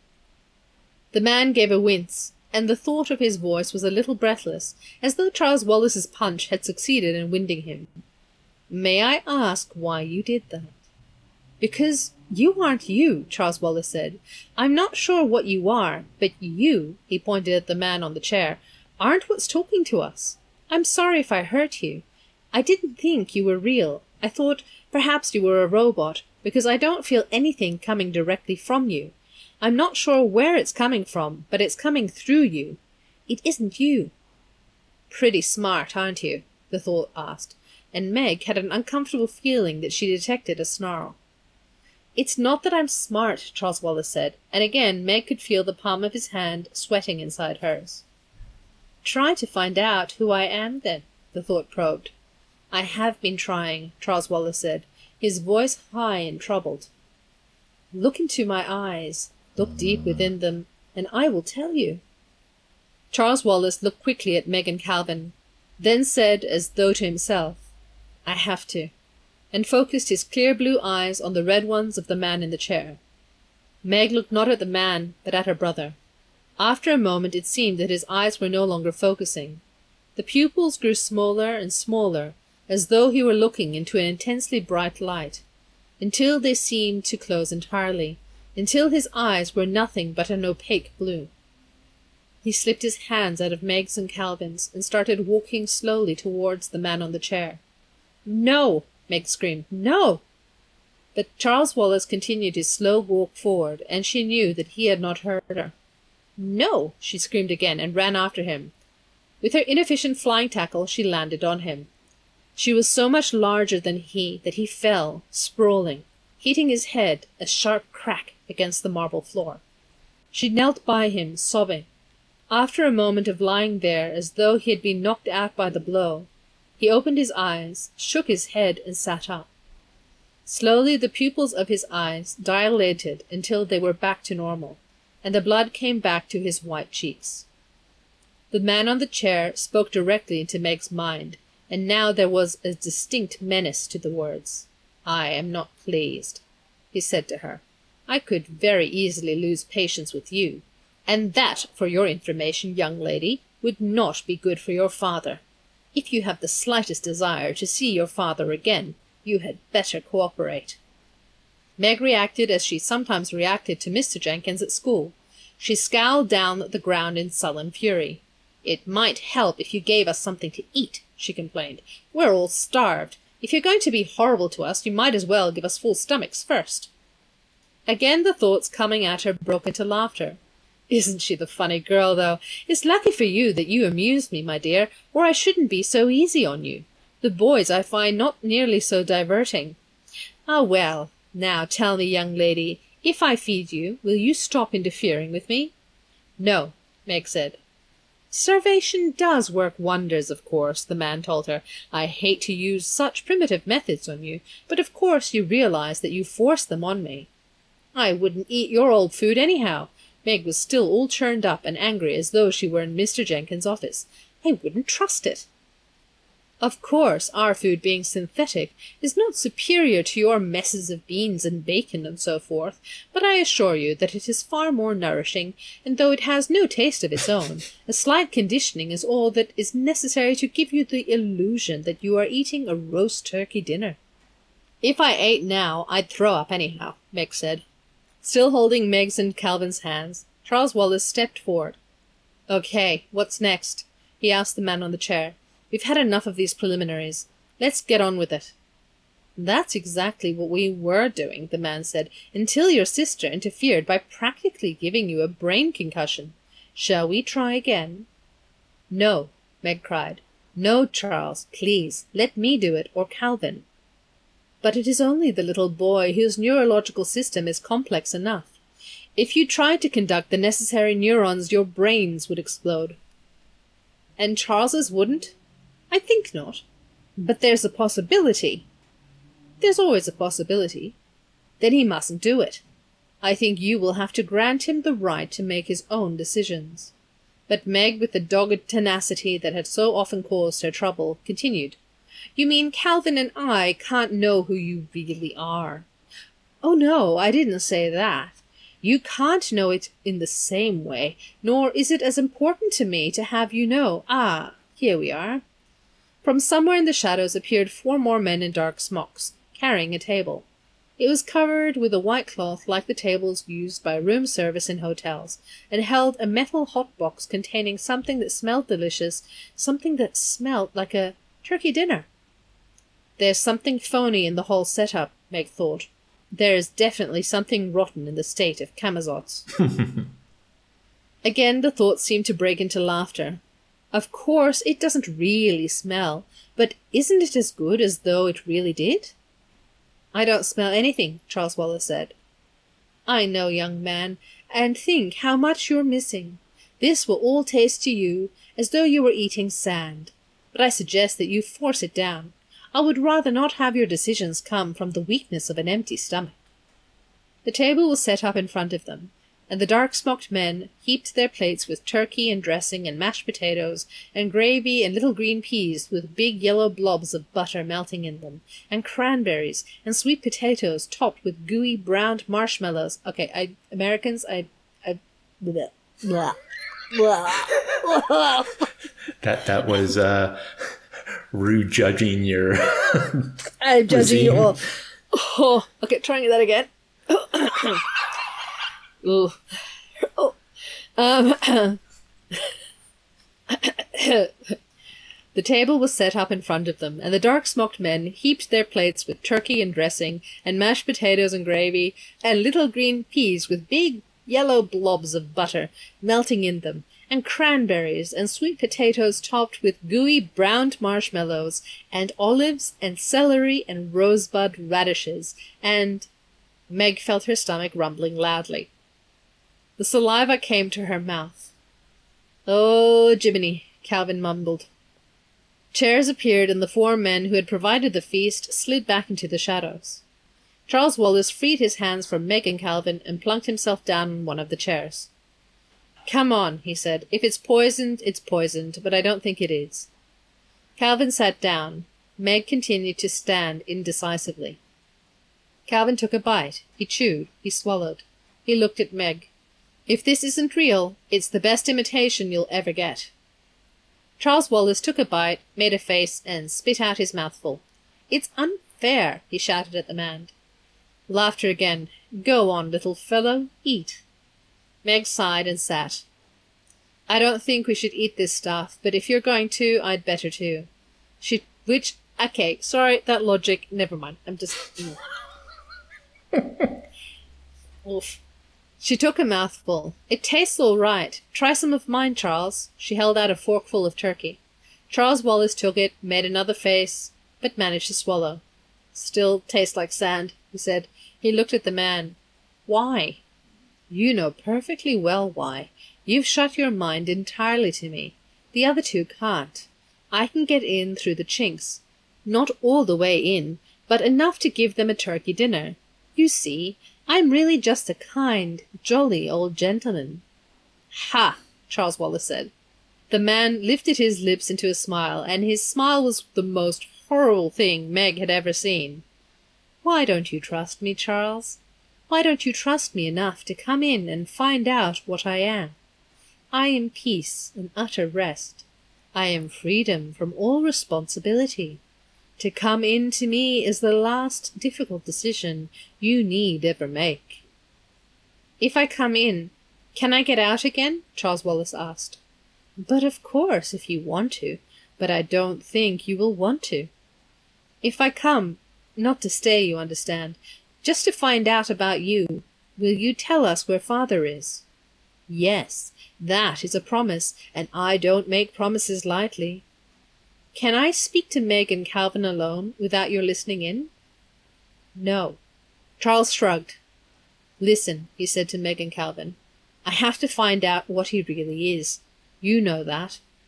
The man gave a wince, and the thought of his voice was a little breathless, as though Charles Wallace's punch had succeeded in winding him. "May I ask why you did that?" "Because you aren't you," Charles Wallace said. "I'm not sure what you are, but you," he pointed at the man on the chair, "aren't what's talking to us. I'm sorry if I hurt you. I didn't think you were real. I thought perhaps you were a robot, because I don't feel anything coming directly from you. I'm not sure where it's coming from, but it's coming through you. It isn't you." "Pretty smart, aren't you?" the thought asked, and Meg had an uncomfortable feeling that she detected a snarl. "It's not that I'm smart," Charles Wallace said, and again Meg could feel the palm of his hand sweating inside hers. "Try to find out who I am, then," the thought probed. "I have been trying," Charles Wallace said, his voice high and troubled. "Look into my eyes. Look deep within them, and I will tell you." Charles Wallace looked quickly at Meg and Calvin, then said as though to himself, "I have to," and focused his clear blue eyes on the red ones of the man in the chair. Meg looked not at the man, but at her brother. After a moment it seemed that his eyes were no longer focusing. The pupils grew smaller and smaller, as though he were looking into an intensely bright light, until they seemed to close entirely, until his eyes were nothing but an opaque blue. He slipped his hands out of Meg's and Calvin's and started walking slowly towards the man on the chair. "No!" Meg screamed. "No!" But Charles Wallace continued his slow walk forward, and she knew that he had not heard her. "No!" she screamed again and ran after him. With her inefficient flying tackle she landed on him. She was so much larger than he that he fell, sprawling, hitting his head a sharp crack against the marble floor. She knelt by him, sobbing. After a moment of lying there as though he had been knocked out by the blow, he opened his eyes, shook his head, and sat up. Slowly the pupils of his eyes dilated until they were back to normal, and the blood came back to his white cheeks. The man on the chair spoke directly into Meg's mind, and now there was a distinct menace to the words. "I am not pleased," he said to her. "I could very easily lose patience with you, and that, for your information, young lady, would not be good for your father. If you have the slightest desire to see your father again, you had better cooperate." Meg reacted as she sometimes reacted to Mister Jenkins at school. She scowled down at the ground in sullen fury. "It might help if you gave us something to eat," she complained. "We're all starved. If you're going to be horrible to us, you might as well give us full stomachs first." Again the thoughts coming at her broke into laughter. "Isn't she the funny girl, though? It's lucky for you that you amuse me, my dear, or I shouldn't be so easy on you. The boys I find not nearly so diverting. Ah, well, now tell me, young lady, if I feed you, will you stop interfering with me?" "No," Meg said. "Starvation does work wonders, of course," the man told her. "I hate to use such primitive methods on you, but of course you realize that you force them on me." "I wouldn't eat your old food anyhow." Meg was still all churned up and angry as though she were in Mister Jenkins' office. "I wouldn't trust it." "Of course, our food being synthetic is not superior to your messes of beans and bacon and so forth, but I assure you that it is far more nourishing, and though it has no taste of its own, a slight conditioning is all that is necessary to give you the illusion that you are eating a roast turkey dinner." "If I ate now, I'd throw up anyhow," Meg said. Still holding Meg's and Calvin's hands, Charles Wallace stepped forward. "Okay, what's next?" he asked the man on the chair. "We've had enough of these preliminaries. Let's get on with it." "That's exactly what we were doing," the man said, "until your sister interfered by practically giving you a brain concussion. Shall we try again?" "No," Meg cried. "No, Charles, please, let me do it, or Calvin." "But it is only the little boy whose neurological system is complex enough. If you tried to conduct the necessary neurons, your brains would explode." And Charles's wouldn't? I think not. But there's a possibility. There's always a possibility. Then he mustn't do it. I think you will have to grant him the right to make his own decisions. But Meg, with the dogged tenacity that had so often caused her trouble, continued. You mean Calvin and I can't know who you really are? Oh no, I didn't say that. You can't know it in the same way, nor is it as important to me to have you know. Ah, here we are. From somewhere in the shadows appeared four more men in dark smocks, carrying a table. It was covered with a white cloth like the tables used by room service in hotels, and held a metal hot box containing something that smelled delicious, something that smelled like a turkey dinner. There's something phony in the whole setup, Meg thought. There is definitely something rotten in the state of Camazotz. Again the thought seemed to break into laughter. Of course, it doesn't really smell, but isn't it as good as though it really did? I don't smell anything, Charles Wallace said. I know, young man, and think how much you're missing. This will all taste to you as though you were eating sand, but I suggest that you force it down. I would rather not have your decisions come from the weakness of an empty stomach. The table was set up in front of them, and the dark-smocked men heaped their plates with turkey and dressing and mashed potatoes and gravy and little green peas with big yellow blobs of butter melting in them, and cranberries and sweet potatoes topped with gooey browned marshmallows. Okay, I Americans, I, I, blah, blah, blah. that that was uh, Rue judging your. I'm judging you all. Oh, okay, trying that again. Ooh. Oh. Um, the table was set up in front of them, and the dark-smoked men heaped their plates with turkey and dressing, and mashed potatoes and gravy, and little green peas with big yellow blobs of butter melting in them, and cranberries, and sweet potatoes topped with gooey browned marshmallows, and olives, and celery, and rosebud radishes, and... Meg felt her stomach rumbling loudly. The saliva came to her mouth. Oh, Jiminy, Calvin mumbled. Chairs appeared, and the four men who had provided the feast slid back into the shadows. Charles Wallace freed his hands from Meg and Calvin and plunked himself down on one of the chairs. Come on, he said. If it's poisoned, it's poisoned, but I don't think it is. Calvin sat down. Meg continued to stand indecisively. Calvin took a bite. He chewed. He swallowed. He looked at Meg. If this isn't real, it's the best imitation you'll ever get. Charles Wallace took a bite, made a face, and spit out his mouthful. It's unfair, he shouted at the man. Laughter again. Go on, little fellow, eat. Meg sighed and sat. I don't think we should eat this stuff, but if you're going to, I'd better too. She, which, okay, sorry, that logic, never mind, I'm just... Oof. She took a mouthful. It tastes all right. Try some of mine, Charles. She held out a forkful of turkey. Charles Wallace took it, made another face, but managed to swallow. Still tastes like sand, he said. He looked at the man. Why? You know perfectly well why. You've shut your mind entirely to me. The other two can't. I can get in through the chinks. Not all the way in, but enough to give them a turkey dinner. You see, I'm really just a kind, jolly old gentleman. Ha! Charles Wallace said. The man lifted his lips into a smile, and his smile was the most horrible thing Meg had ever seen. Why don't you trust me, Charles? Why don't you trust me enough to come in and find out what I am? I am peace and utter rest. I am freedom from all responsibility. To come in to me is the last difficult decision you need ever make. If I come in, can I get out again? Charles Wallace asked. But of course, if you want to, but I don't think you will want to. If I come, not to stay, you understand, just to find out about you, will you tell us where father is? Yes, that is a promise, and I don't make promises lightly. Can I speak to Meg and Calvin alone, without your listening in? No. Charles shrugged. Listen, he said to Meg and Calvin. I have to find out what he really is. You know that.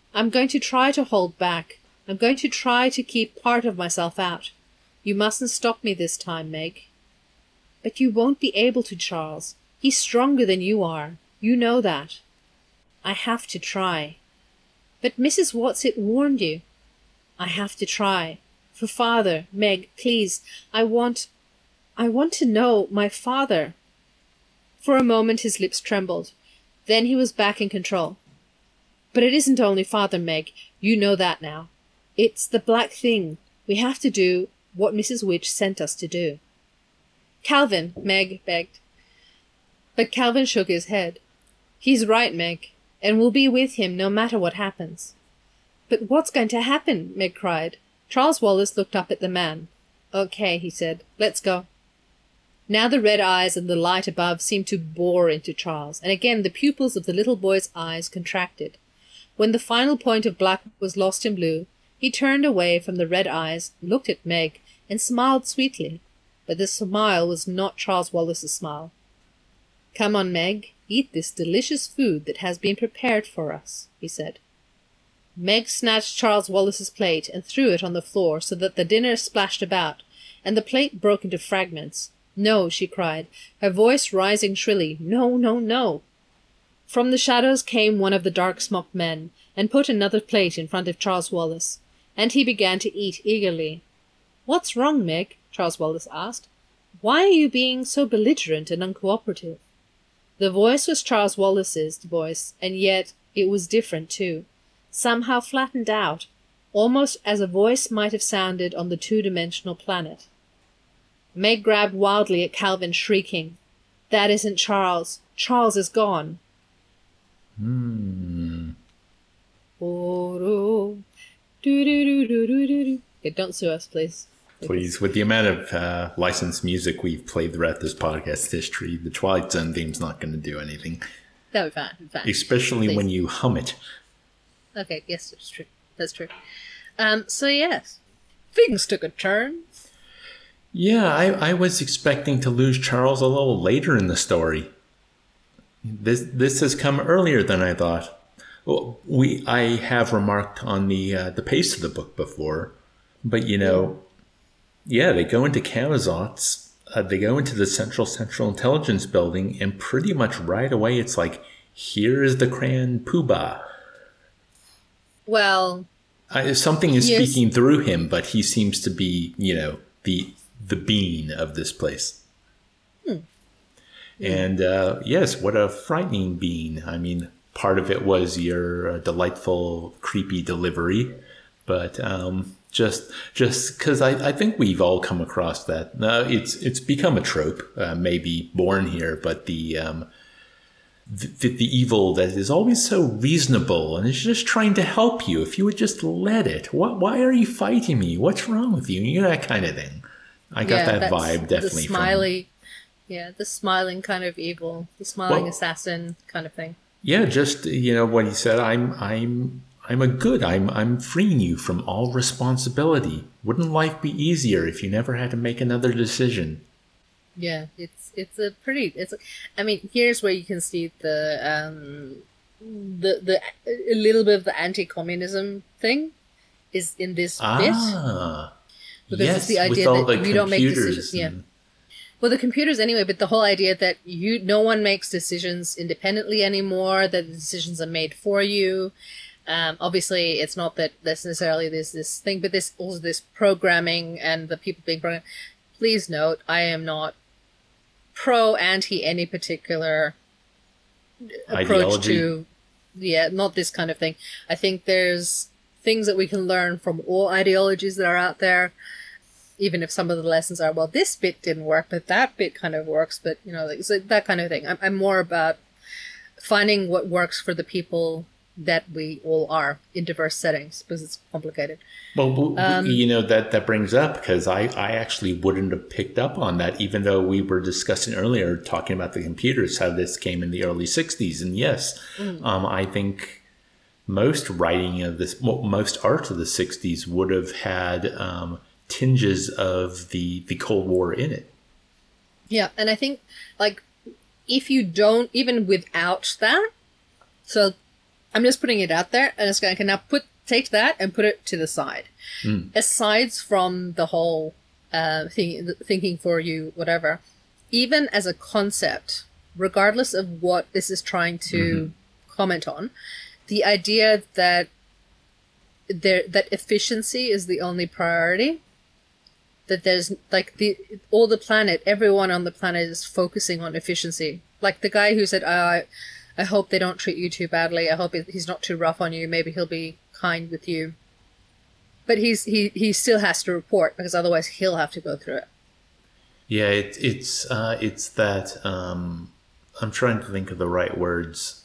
I'm going to try to hold back. I'm going to try to keep part of myself out. You mustn't stop me this time, Meg. But you won't be able to, Charles. He's stronger than you are. You know that. I have to try. But Missus Watsit warned you. I have to try. For father, Meg, please, I want... I want to know my father. For a moment his lips trembled. Then he was back in control. But it isn't only father, Meg. You know that now. It's the black thing. We have to do what Missus Witch sent us to do. Calvin, Meg begged. But Calvin shook his head. He's right, Meg, and we'll be with him no matter what happens. But what's going to happen? Meg cried. Charles Wallace looked up at the man. Okay, he said. Let's go. Now the red eyes and the light above seemed to bore into Charles, and again the pupils of the little boy's eyes contracted. When the final point of black was lost in blue, he turned away from the red eyes, looked at Meg, and smiled sweetly. But the smile was not Charles Wallace's smile. Come on, Meg, eat this delicious food that has been prepared for us, he said. Meg snatched Charles Wallace's plate and threw it on the floor so that the dinner splashed about, and the plate broke into fragments. No, she cried, her voice rising shrilly. No, no, no. From the shadows came one of the dark-smocked men, and put another plate in front of Charles Wallace, and he began to eat eagerly. What's wrong, Meg? Charles Wallace asked. Why are you being so belligerent and uncooperative? The voice was Charles Wallace's voice, and yet it was different too, somehow flattened out, almost as a voice might have sounded on the two-dimensional planet. Meg grabbed wildly at Calvin, shrieking, That isn't Charles. Charles is gone. Hmm. Oh, do, do, do, do, do, do. Okay, don't sue us, please. Please, with the amount of uh, licensed music we've played throughout this podcast history, the Twilight Zone theme's not going to do anything. That would be fine. fine. Especially please. When you hum it. Okay, yes, that's true. That's true. Um, so yes, things took a turn. Yeah, I, I was expecting to lose Charles a little later in the story. This this has come earlier than I thought. Well, we I have remarked on the uh, the pace of the book before, but you know, yeah, they go into Camazotz, uh, they go into the Central Central Intelligence Building, and pretty much right away it's like, here is the Cran Poobah. Well, I, something is yes. speaking through him, but he seems to be, you know, the the being of this place. Hmm. And uh, yes, what a frightening being. I mean, part of it was your uh, delightful, creepy delivery, but um, just just because I, I think we've all come across that. Uh, it's it's become a trope, uh, maybe born here, but the, um, the the evil that is always so reasonable and is just trying to help you. If you would just let it, what? Why are you fighting me? What's wrong with you? You know, that kind of thing. I got yeah, that vibe definitely the smiley, from... Yeah, the smiling kind of evil, the smiling well, assassin kind of thing. Yeah, just, you know, what he said, I'm I'm I'm a good, I'm I'm freeing you from all responsibility. Wouldn't life be easier if you never had to make another decision? Yeah, it's it's a pretty it's a, I mean, here's where you can see the um the the a little bit of the anti-communism thing is in this ah. bit. Because yes, it's the idea that you don't make decisions. Yeah. Well, the computers anyway, but the whole idea that you no one makes decisions independently anymore, that the decisions are made for you. Um, obviously, it's not that necessarily there's this thing, but there's also this programming and the people being programmed. Please note, I am not pro, anti any particular approach ideology. To, yeah, not this kind of thing. I think there's things that we can learn from all ideologies that are out there. Even if some of the lessons are, well, this bit didn't work, but that bit kind of works. But, you know, like, so that kind of thing. I'm, I'm more about finding what works for the people that we all are in diverse settings, because it's complicated. Well, um, you know, that, that brings up, because I, I actually wouldn't have picked up on that, even though we were discussing earlier, talking about the computers, how this came in the early sixties. And yes, mm. um, I think most writing of this, most art of the sixties would have had... Um, tinges of the the Cold War in it. Yeah, and I think, like, if you don't, even without that, so I'm just putting it out there, and it's going to now put take that and put it to the side. Mm. Aside from the whole uh, thing, thinking for you, whatever, even as a concept, regardless of what this is trying to mm-hmm. comment on, the idea that there that efficiency is the only priority, that there's like the all the planet, everyone on the planet is focusing on efficiency. Like the guy who said, oh, I, I hope they don't treat you too badly. I hope he's not too rough on you. Maybe he'll be kind with you. But he's he, he still has to report because otherwise he'll have to go through it. Yeah, it, it's uh, it's that um, I'm trying to think of the right words.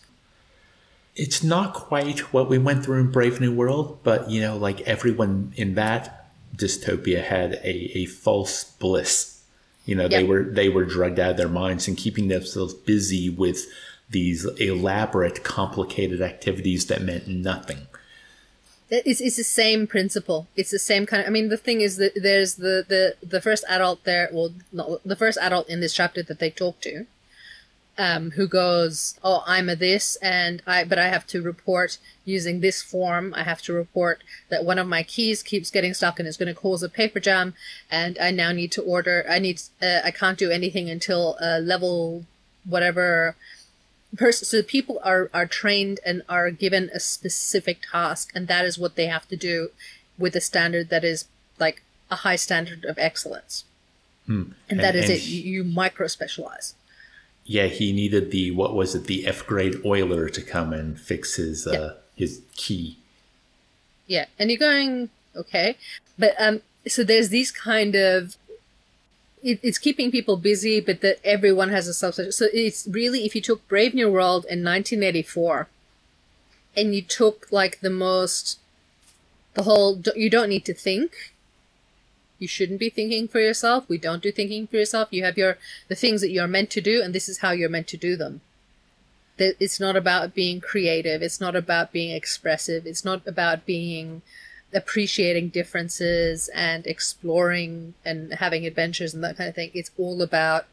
It's not quite what we went through in Brave New World, but you know, like everyone in that dystopia had a, a false bliss. You know, yep. they were they were drugged out of their minds and keeping themselves busy with these elaborate, complicated activities that meant nothing. It's it's the same principle. It's the same kind of. I mean, the thing is that there's the the the first adult there. Well, not the first adult in this chapter that they talk to, um, who goes, "Oh, I'm a this, and I, but I have to report using this form. I have to report that one of my keys keeps getting stuck and is going to cause a paper jam, and I now need to order. I need. Uh, I can't do anything until uh, level whatever." Person, so people are, are trained and are given a specific task, and that is what they have to do with a standard that is like a high standard of excellence. Hmm. And, and that is and it. He, you, you micro specialize. Yeah, he needed the, what was it, the F grade oiler to come and fix his, yeah. uh, his key. Yeah, and you're going, okay. But um, so there's these kind of, It, it's keeping people busy, but that everyone has a subset. So it's really, if you took Brave New World in nineteen eighty-four and you took like the most, the whole, you don't need to think. You shouldn't be thinking for yourself. We don't do thinking for yourself. You have your, the things that you're meant to do, and this is how you're meant to do them. It's not about being creative. It's not about being expressive. It's not about being appreciating differences and exploring and having adventures and that kind of thing. It's all about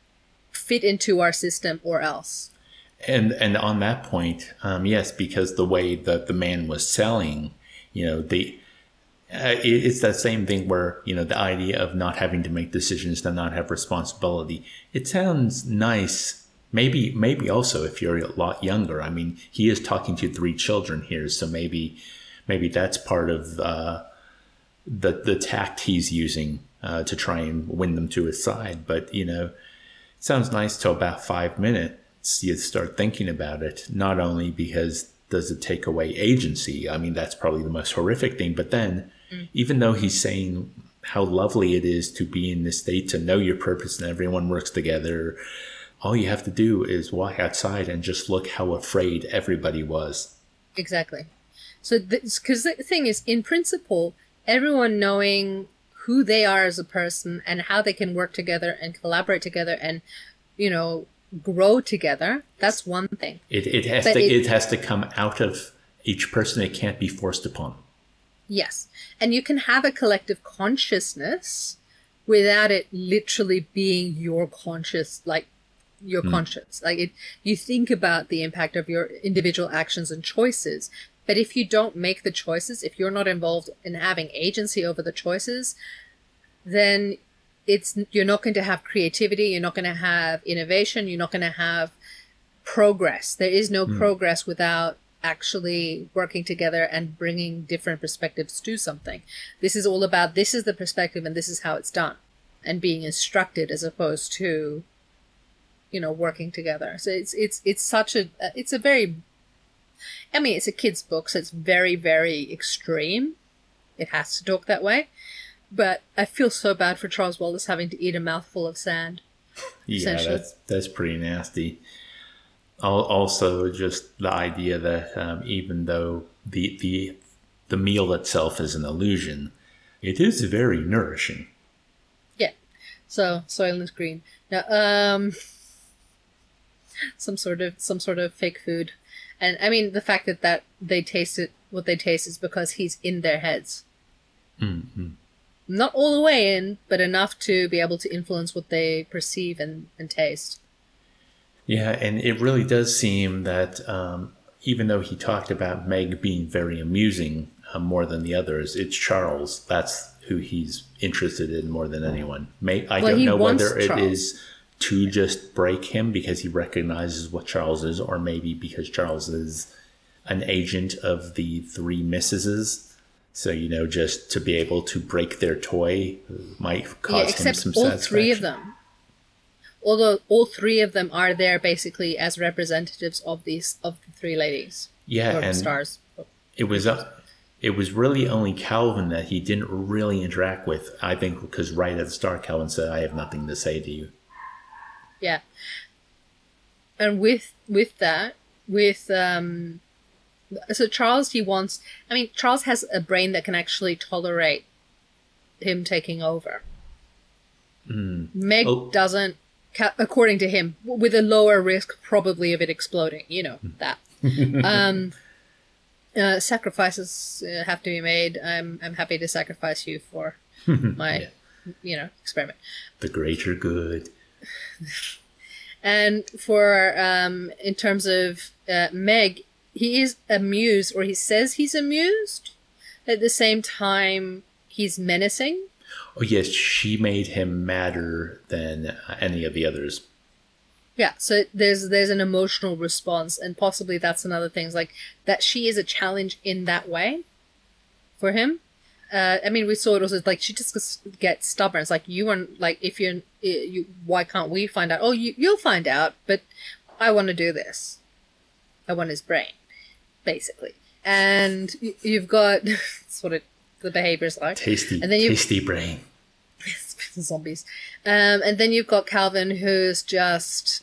fit into our system or else. And and on that point, um, yes, because the way that the man was selling, you know, the uh, it, it's that same thing where, you know, the idea of not having to make decisions, to not have responsibility. It sounds nice. Maybe maybe also if you're a lot younger. I mean, he is talking to three children here, so maybe. Maybe that's part of uh, the the tact he's using uh, to try and win them to his side. But, you know, it sounds nice till about five minutes you start thinking about it, not only because does it take away agency? I mean, that's probably the most horrific thing. But then mm. even though he's saying how lovely it is to be in this state, to know your purpose and everyone works together, all you have to do is walk outside and just look how afraid everybody was. Exactly. So, because the thing is, in principle, everyone knowing who they are as a person and how they can work together and collaborate together and, you know, grow together, that's one thing. It it has but to it, it has to come out of each person. It can't be forced upon. Yes, and you can have a collective consciousness without it literally being your conscious, like your mm. conscience. Like it, you think about the impact of your individual actions and choices. But if you don't make the choices, if you're not involved in having agency over the choices, then it's you're not going to have creativity, you're not going to have innovation, you're not going to have progress. There is no mm. progress without actually working together and bringing different perspectives to something. This is all about, this is the perspective and this is how it's done, and being instructed as opposed to, you know, working together. So it's it's it's such a it's a very I mean, it's a kid's book, so it's very, very extreme. It has to talk that way. But I feel so bad for Charles Wallace having to eat a mouthful of sand. Yeah, that's, that's pretty nasty. Also, just the idea that um, even though the, the, the meal itself is an illusion, it is very nourishing. Yeah. So, Soylent Green. Now, um, some sort of some sort of fake food. And I mean, the fact that, that they taste it, what they taste is because he's in their heads. Mm-hmm. Not all the way in, but enough to be able to influence what they perceive and, and taste. Yeah, and it really does seem that um, even though he talked about Meg being very amusing uh, more than the others, it's Charles. That's who he's interested in more than anyone. May, I well, don't know wants whether Charles. it is to just break him because he recognizes what Charles is, or maybe because Charles is an agent of the three missuses. So, you know, just to be able to break their toy might cause yeah, except him some all satisfaction. three of them. Although all three of them are there basically as representatives of these of the three ladies. Yeah, or and stars. It was uh, it was really only Calvin that he didn't really interact with. I think because right at the start, Calvin said, "I have nothing to say to you." Yeah, and with with that, with um, so Charles, he wants. I mean, Charles has a brain that can actually tolerate him taking over. Mm. Meg oh. doesn't, according to him, with a lower risk probably of it exploding. You know that. um, uh, sacrifices uh, have to be made. I'm I'm happy to sacrifice you for my, yeah. you know, experiment. The greater good. And for um, in terms of uh, Meg, he is amused, or he says he's amused. At the same time, he's menacing. Oh yes, she made him madder than any of the others. Yeah, so there's there's an emotional response, and possibly that's another thing. Is like that she is a challenge in that way for him. Uh, I mean, we saw it also like she just gets stubborn. It's like you weren't like if you're you, why can't we find out? Oh, you you'll find out, but I want to do this. I want his brain, basically. And you've got that's what it the behavior's like. Tasty, and then you, tasty brain. Zombies. Um, and then you've got Calvin, who's just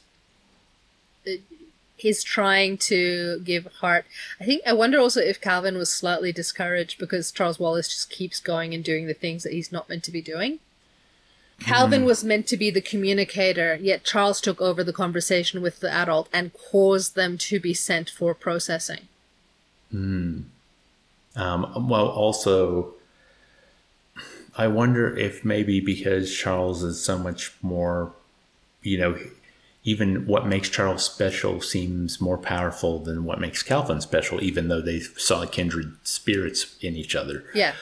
he's trying to give heart. I think I wonder also if Calvin was slightly discouraged because Charles Wallace just keeps going and doing the things that he's not meant to be doing. Calvin mm. was meant to be the communicator, yet Charles took over the conversation with the adult and caused them to be sent for processing. Hmm. Um, well, also, I wonder if maybe because Charles is so much more, you know, even what makes Charles special seems more powerful than what makes Calvin special, even though they saw kindred spirits in each other. Yeah.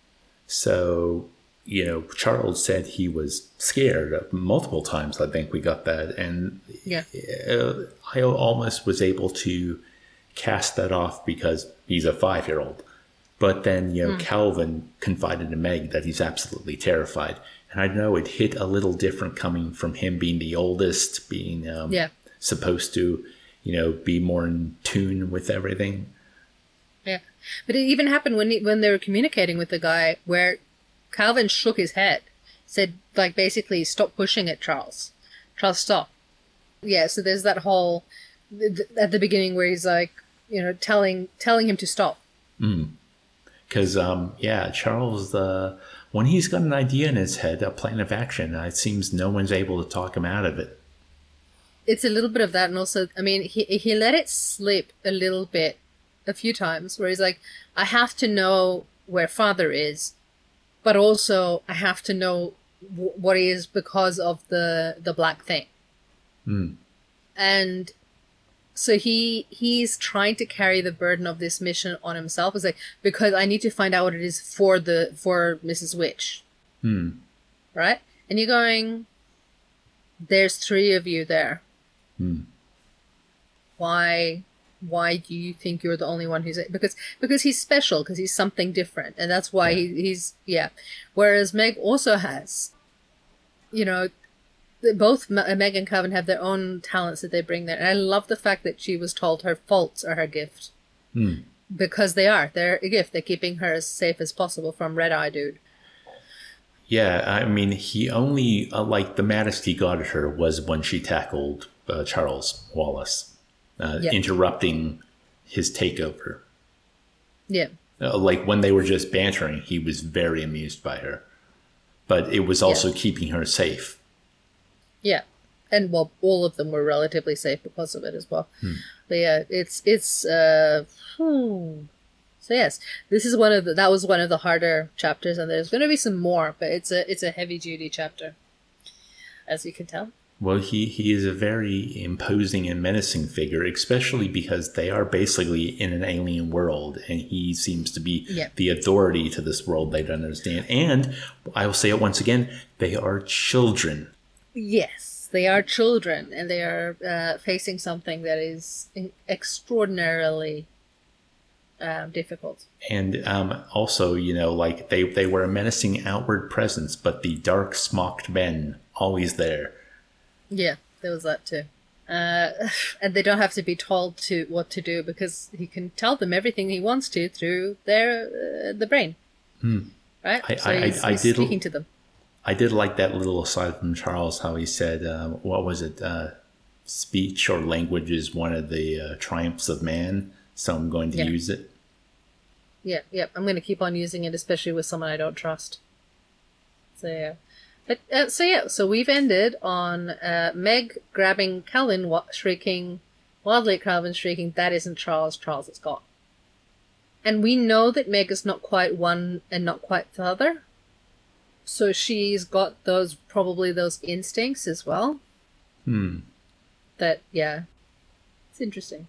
So, you know, Charles said he was scared multiple times. I think we got that. And yeah. I almost was able to cast that off because he's a five-year-old. But then, you know, mm. Calvin confided to Meg that he's absolutely terrified. And I know it hit a little different coming from him being the oldest, being um, yeah. supposed to, you know, be more in tune with everything. Yeah. But it even happened when he, when they were communicating with the guy where Calvin shook his head, said, like, basically, stop pushing it, Charles. Charles, stop. Yeah, so there's that whole, th- at the beginning where he's like, you know, telling telling him to stop. Mm. Because, um, yeah, Charles, uh, when he's got an idea in his head, a plan of action, it seems no one's able to talk him out of it. It's a little bit of that. And also, I mean, he he let it slip a little bit a few times where he's like, I have to know where father is, but also I have to know w- what he is because of the, the black thing. Mm. And so he he's trying to carry the burden of this mission on himself. It's like, because I need to find out what it is for the for Missus Witch. Hmm. Right? And you're going, there's three of you there. Hmm. Why why do you think you're the only one who's because because he's special, because he's something different, and that's why yeah. he, he's yeah. Whereas Meg also has, you know, both Meg and Calvin have their own talents that they bring there. And I love the fact that she was told her faults are her gift. Mm. Because they are. They're a gift. They're keeping her as safe as possible from Red Eye Dude. Yeah, I mean, he only, uh, like, the maddest he got at her was when she tackled uh, Charles Wallace, uh, yeah. interrupting his takeover. Yeah. Uh, like, when they were just bantering, he was very amused by her. But it was also yeah. keeping her safe. Yeah, and well, all of them were relatively safe because of it as well. Hmm. But yeah, it's it's. Uh, hmm. So yes, this is one of the that was one of the harder chapters, and there's going to be some more, but it's a it's a heavy duty chapter, as you can tell. Well, he, he is a very imposing and menacing figure, especially because they are basically in an alien world, and he seems to be yeah. the authority to this world they don't understand. And I will say it once again, they are children. Yes, they are children, and they are uh, facing something that is extraordinarily uh, difficult. And um, also, you know, like they, they were a menacing outward presence, but the dark smocked men always there. Yeah, there was that too. Uh, and they don't have to be told to what to do because he can tell them everything he wants to through their uh, the brain. Hmm. Right? I, so I, he's, I, I he's did, speaking to them. I did like that little aside from Charles, how he said, uh, what was it? Uh, speech or language is one of the uh, triumphs of man, so I'm going to yeah. use it. Yeah, yeah. I'm going to keep on using it, especially with someone I don't trust. So, yeah. But, uh, so yeah, so we've ended on uh, Meg grabbing Calvin, wa- shrieking, wildly at Calvin, shrieking, "That isn't Charles, Charles is gone." And we know that Meg is not quite one and not quite the other. So she's got those, probably those instincts as well. Hmm. That, yeah, it's interesting.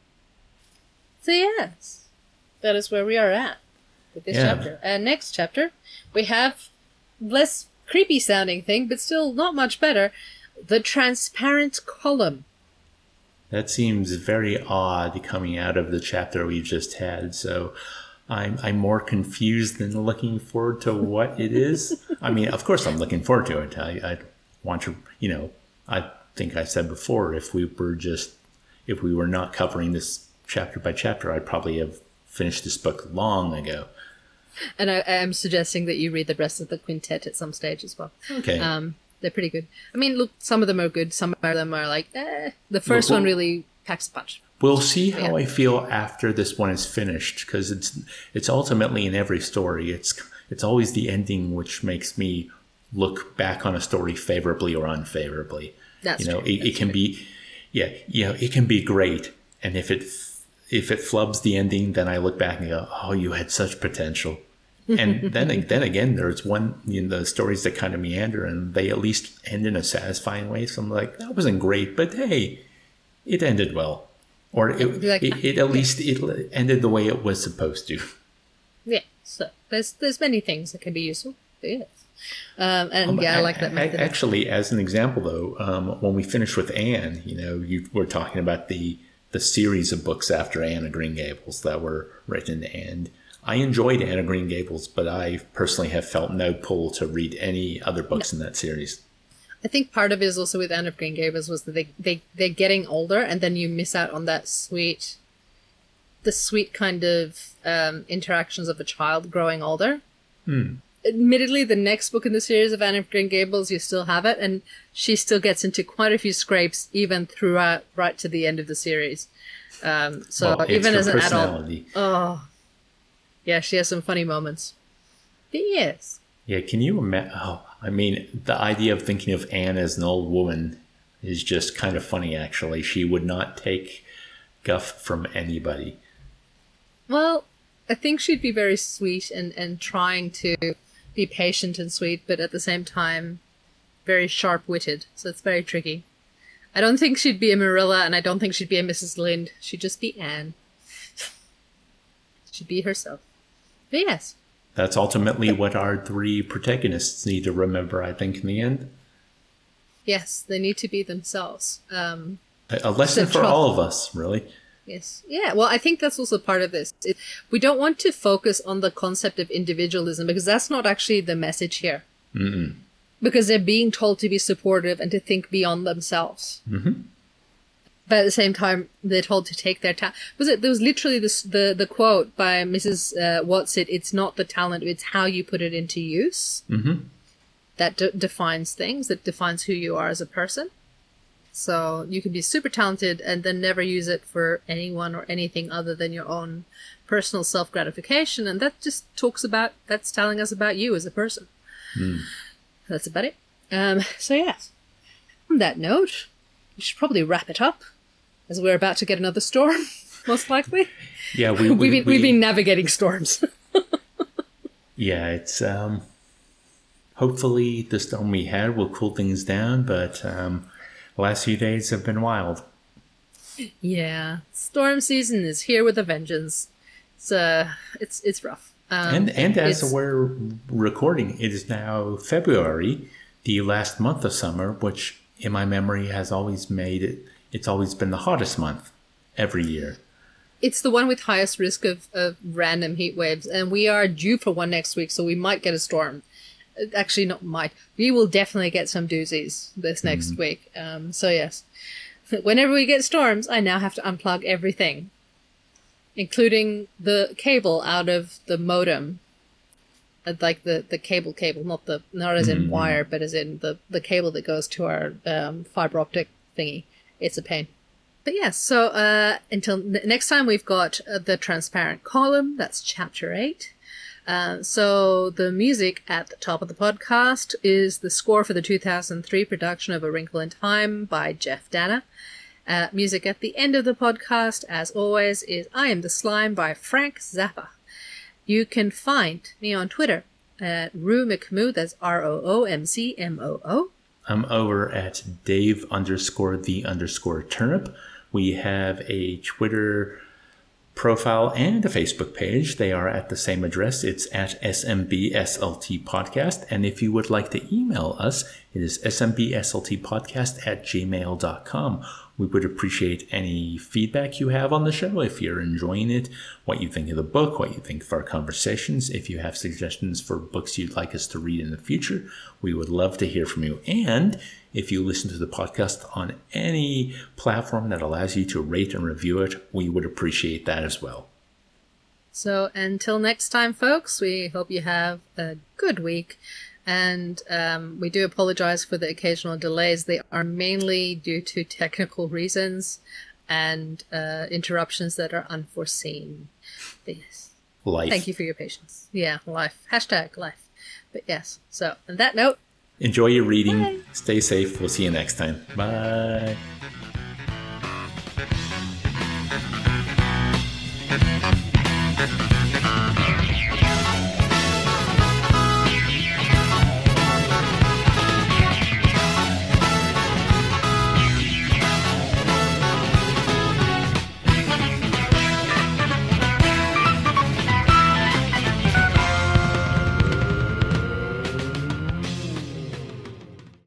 So yes, that is where we are at with this yeah. chapter. And next chapter, we have less creepy sounding thing, but still not much better. The transparent column. That seems very odd coming out of the chapter we just had. So I'm I'm more confused than looking forward to what it is. I mean, of course, I'm looking forward to it. I, I want to, you know, I think I said before, if we were just, if we were not covering this chapter by chapter, I'd probably have finished this book long ago. And I am suggesting that you read the rest of the quintet at some stage as well. Okay. Um, they're pretty good. I mean, look, some of them are good. Some of them are like, eh. The first well, one really packs a punch. We'll see how yeah. I feel after this one is finished, because it's it's ultimately in every story. It's it's always the ending which makes me look back on a story favorably or unfavorably. That's you know, true. it, That's it can true. be, yeah, you know, it can be great, and if it if it flubs the ending, then I look back and go, oh, you had such potential. And then then again, there's one, you know, the stories that kind of meander and they at least end in a satisfying way. So I'm like, that wasn't great, but hey, it ended well. Or it, like, it, it at least it ended the way it was supposed to. Yeah, so there's there's many things that can be useful. Yes. Um, and um, yeah, I like that method. Actually, as an example, though, um, when we finished with Anne, you know, you were talking about the the series of books after Anne of Green Gables that were written, and I enjoyed Anne of Green Gables, but I personally have felt no pull to read any other books no. in that series. I think part of it is also with Anne of Green Gables was that they, they, they're getting older, and then you miss out on that sweet, the sweet kind of um, interactions of a child growing older. Hmm. Admittedly, the next book in the series of Anne of Green Gables, you still have it, and she still gets into quite a few scrapes even throughout, right to the end of the series. Um, so well, even as an adult, oh, yeah, she has some funny moments. But yes. Yeah, can you imagine? Oh, I mean, the idea of thinking of Anne as an old woman is just kind of funny, actually. She would not take guff from anybody. Well, I think she'd be very sweet and, and trying to be patient and sweet, but at the same time, very sharp-witted. So it's very tricky. I don't think she'd be a Marilla, and I don't think she'd be a Missus Lynde. She'd just be Anne. She'd be herself. But yes. That's ultimately what our three protagonists need to remember, I think, in the end. Yes, they need to be themselves. Um, a, a lesson for all of us, really. Yes. Yeah, well, I think that's also part of this. It, we don't want to focus on the concept of individualism because that's not actually the message here. Mm-mm. Because they're being told to be supportive and to think beyond themselves. Mm-hmm. But at the same time, they're told to take their talent. Was it? There was literally this, the the quote by Missus Uh, Watts. It it's not the talent; it's how you put it into use mm-hmm. that de- defines things. That defines who you are as a person. So you can be super talented and then never use it for anyone or anything other than your own personal self gratification, and that just talks about that's telling us about you as a person. Mm. That's about it. Um. So yes. On that note, we should probably wrap it up. As we're about to get another storm, most likely. Yeah, we, we, we've, been, we, we've been navigating storms. Yeah, it's um. Hopefully, the storm we had will cool things down, but um, The last few days have been wild. Yeah, storm season is here with a vengeance. It's uh, it's it's rough. Um, and and as we're recording, it is now February, the last month of summer, which in my memory has always made it. It's always been the hottest month every year. It's the one with highest risk of, of random heat waves, and we are due for one next week, so we might get a storm. Actually, not might. We will definitely get some doozies this next mm. week. Um, so yes, whenever we get storms, I now have to unplug everything, including the cable out of the modem. Like the, the cable cable, not the not as in mm. wire, but as in the, the cable that goes to our um, fiber optic thingy. It's a pain. But yes, so uh, until n- next time, we've got uh, the Transparent Column. That's chapter eight. Uh, so the music at the top of the podcast is the score for the two thousand three production of A Wrinkle in Time by Jeff Dana. Uh, music at the end of the podcast, as always, is I Am the Slime by Frank Zappa. You can find me on Twitter at Roo McMoo, that's R O O M C M O O. I'm over at Dave underscore the underscore turnip. We have a Twitter profile and a Facebook page. They are at the same address. It's at S M B S L T Podcast. And if you would like to email us, it is S M B S L T Podcast at gmail dot com. We would appreciate any feedback you have on the show. If you're enjoying it, what you think of the book, what you think of our conversations. If you have suggestions for books you'd like us to read in the future, we would love to hear from you. And if you listen to the podcast on any platform that allows you to rate and review it, we would appreciate that as well. So until next time, folks, we hope you have a good week. And um, we do apologize for the occasional delays. They are mainly due to technical reasons and uh, interruptions that are unforeseen. But yes. Life. Thank you for your patience. Yeah, life. Hashtag life. But yes. So on that note. Enjoy your reading. Bye. Stay safe. We'll see you next time. Bye.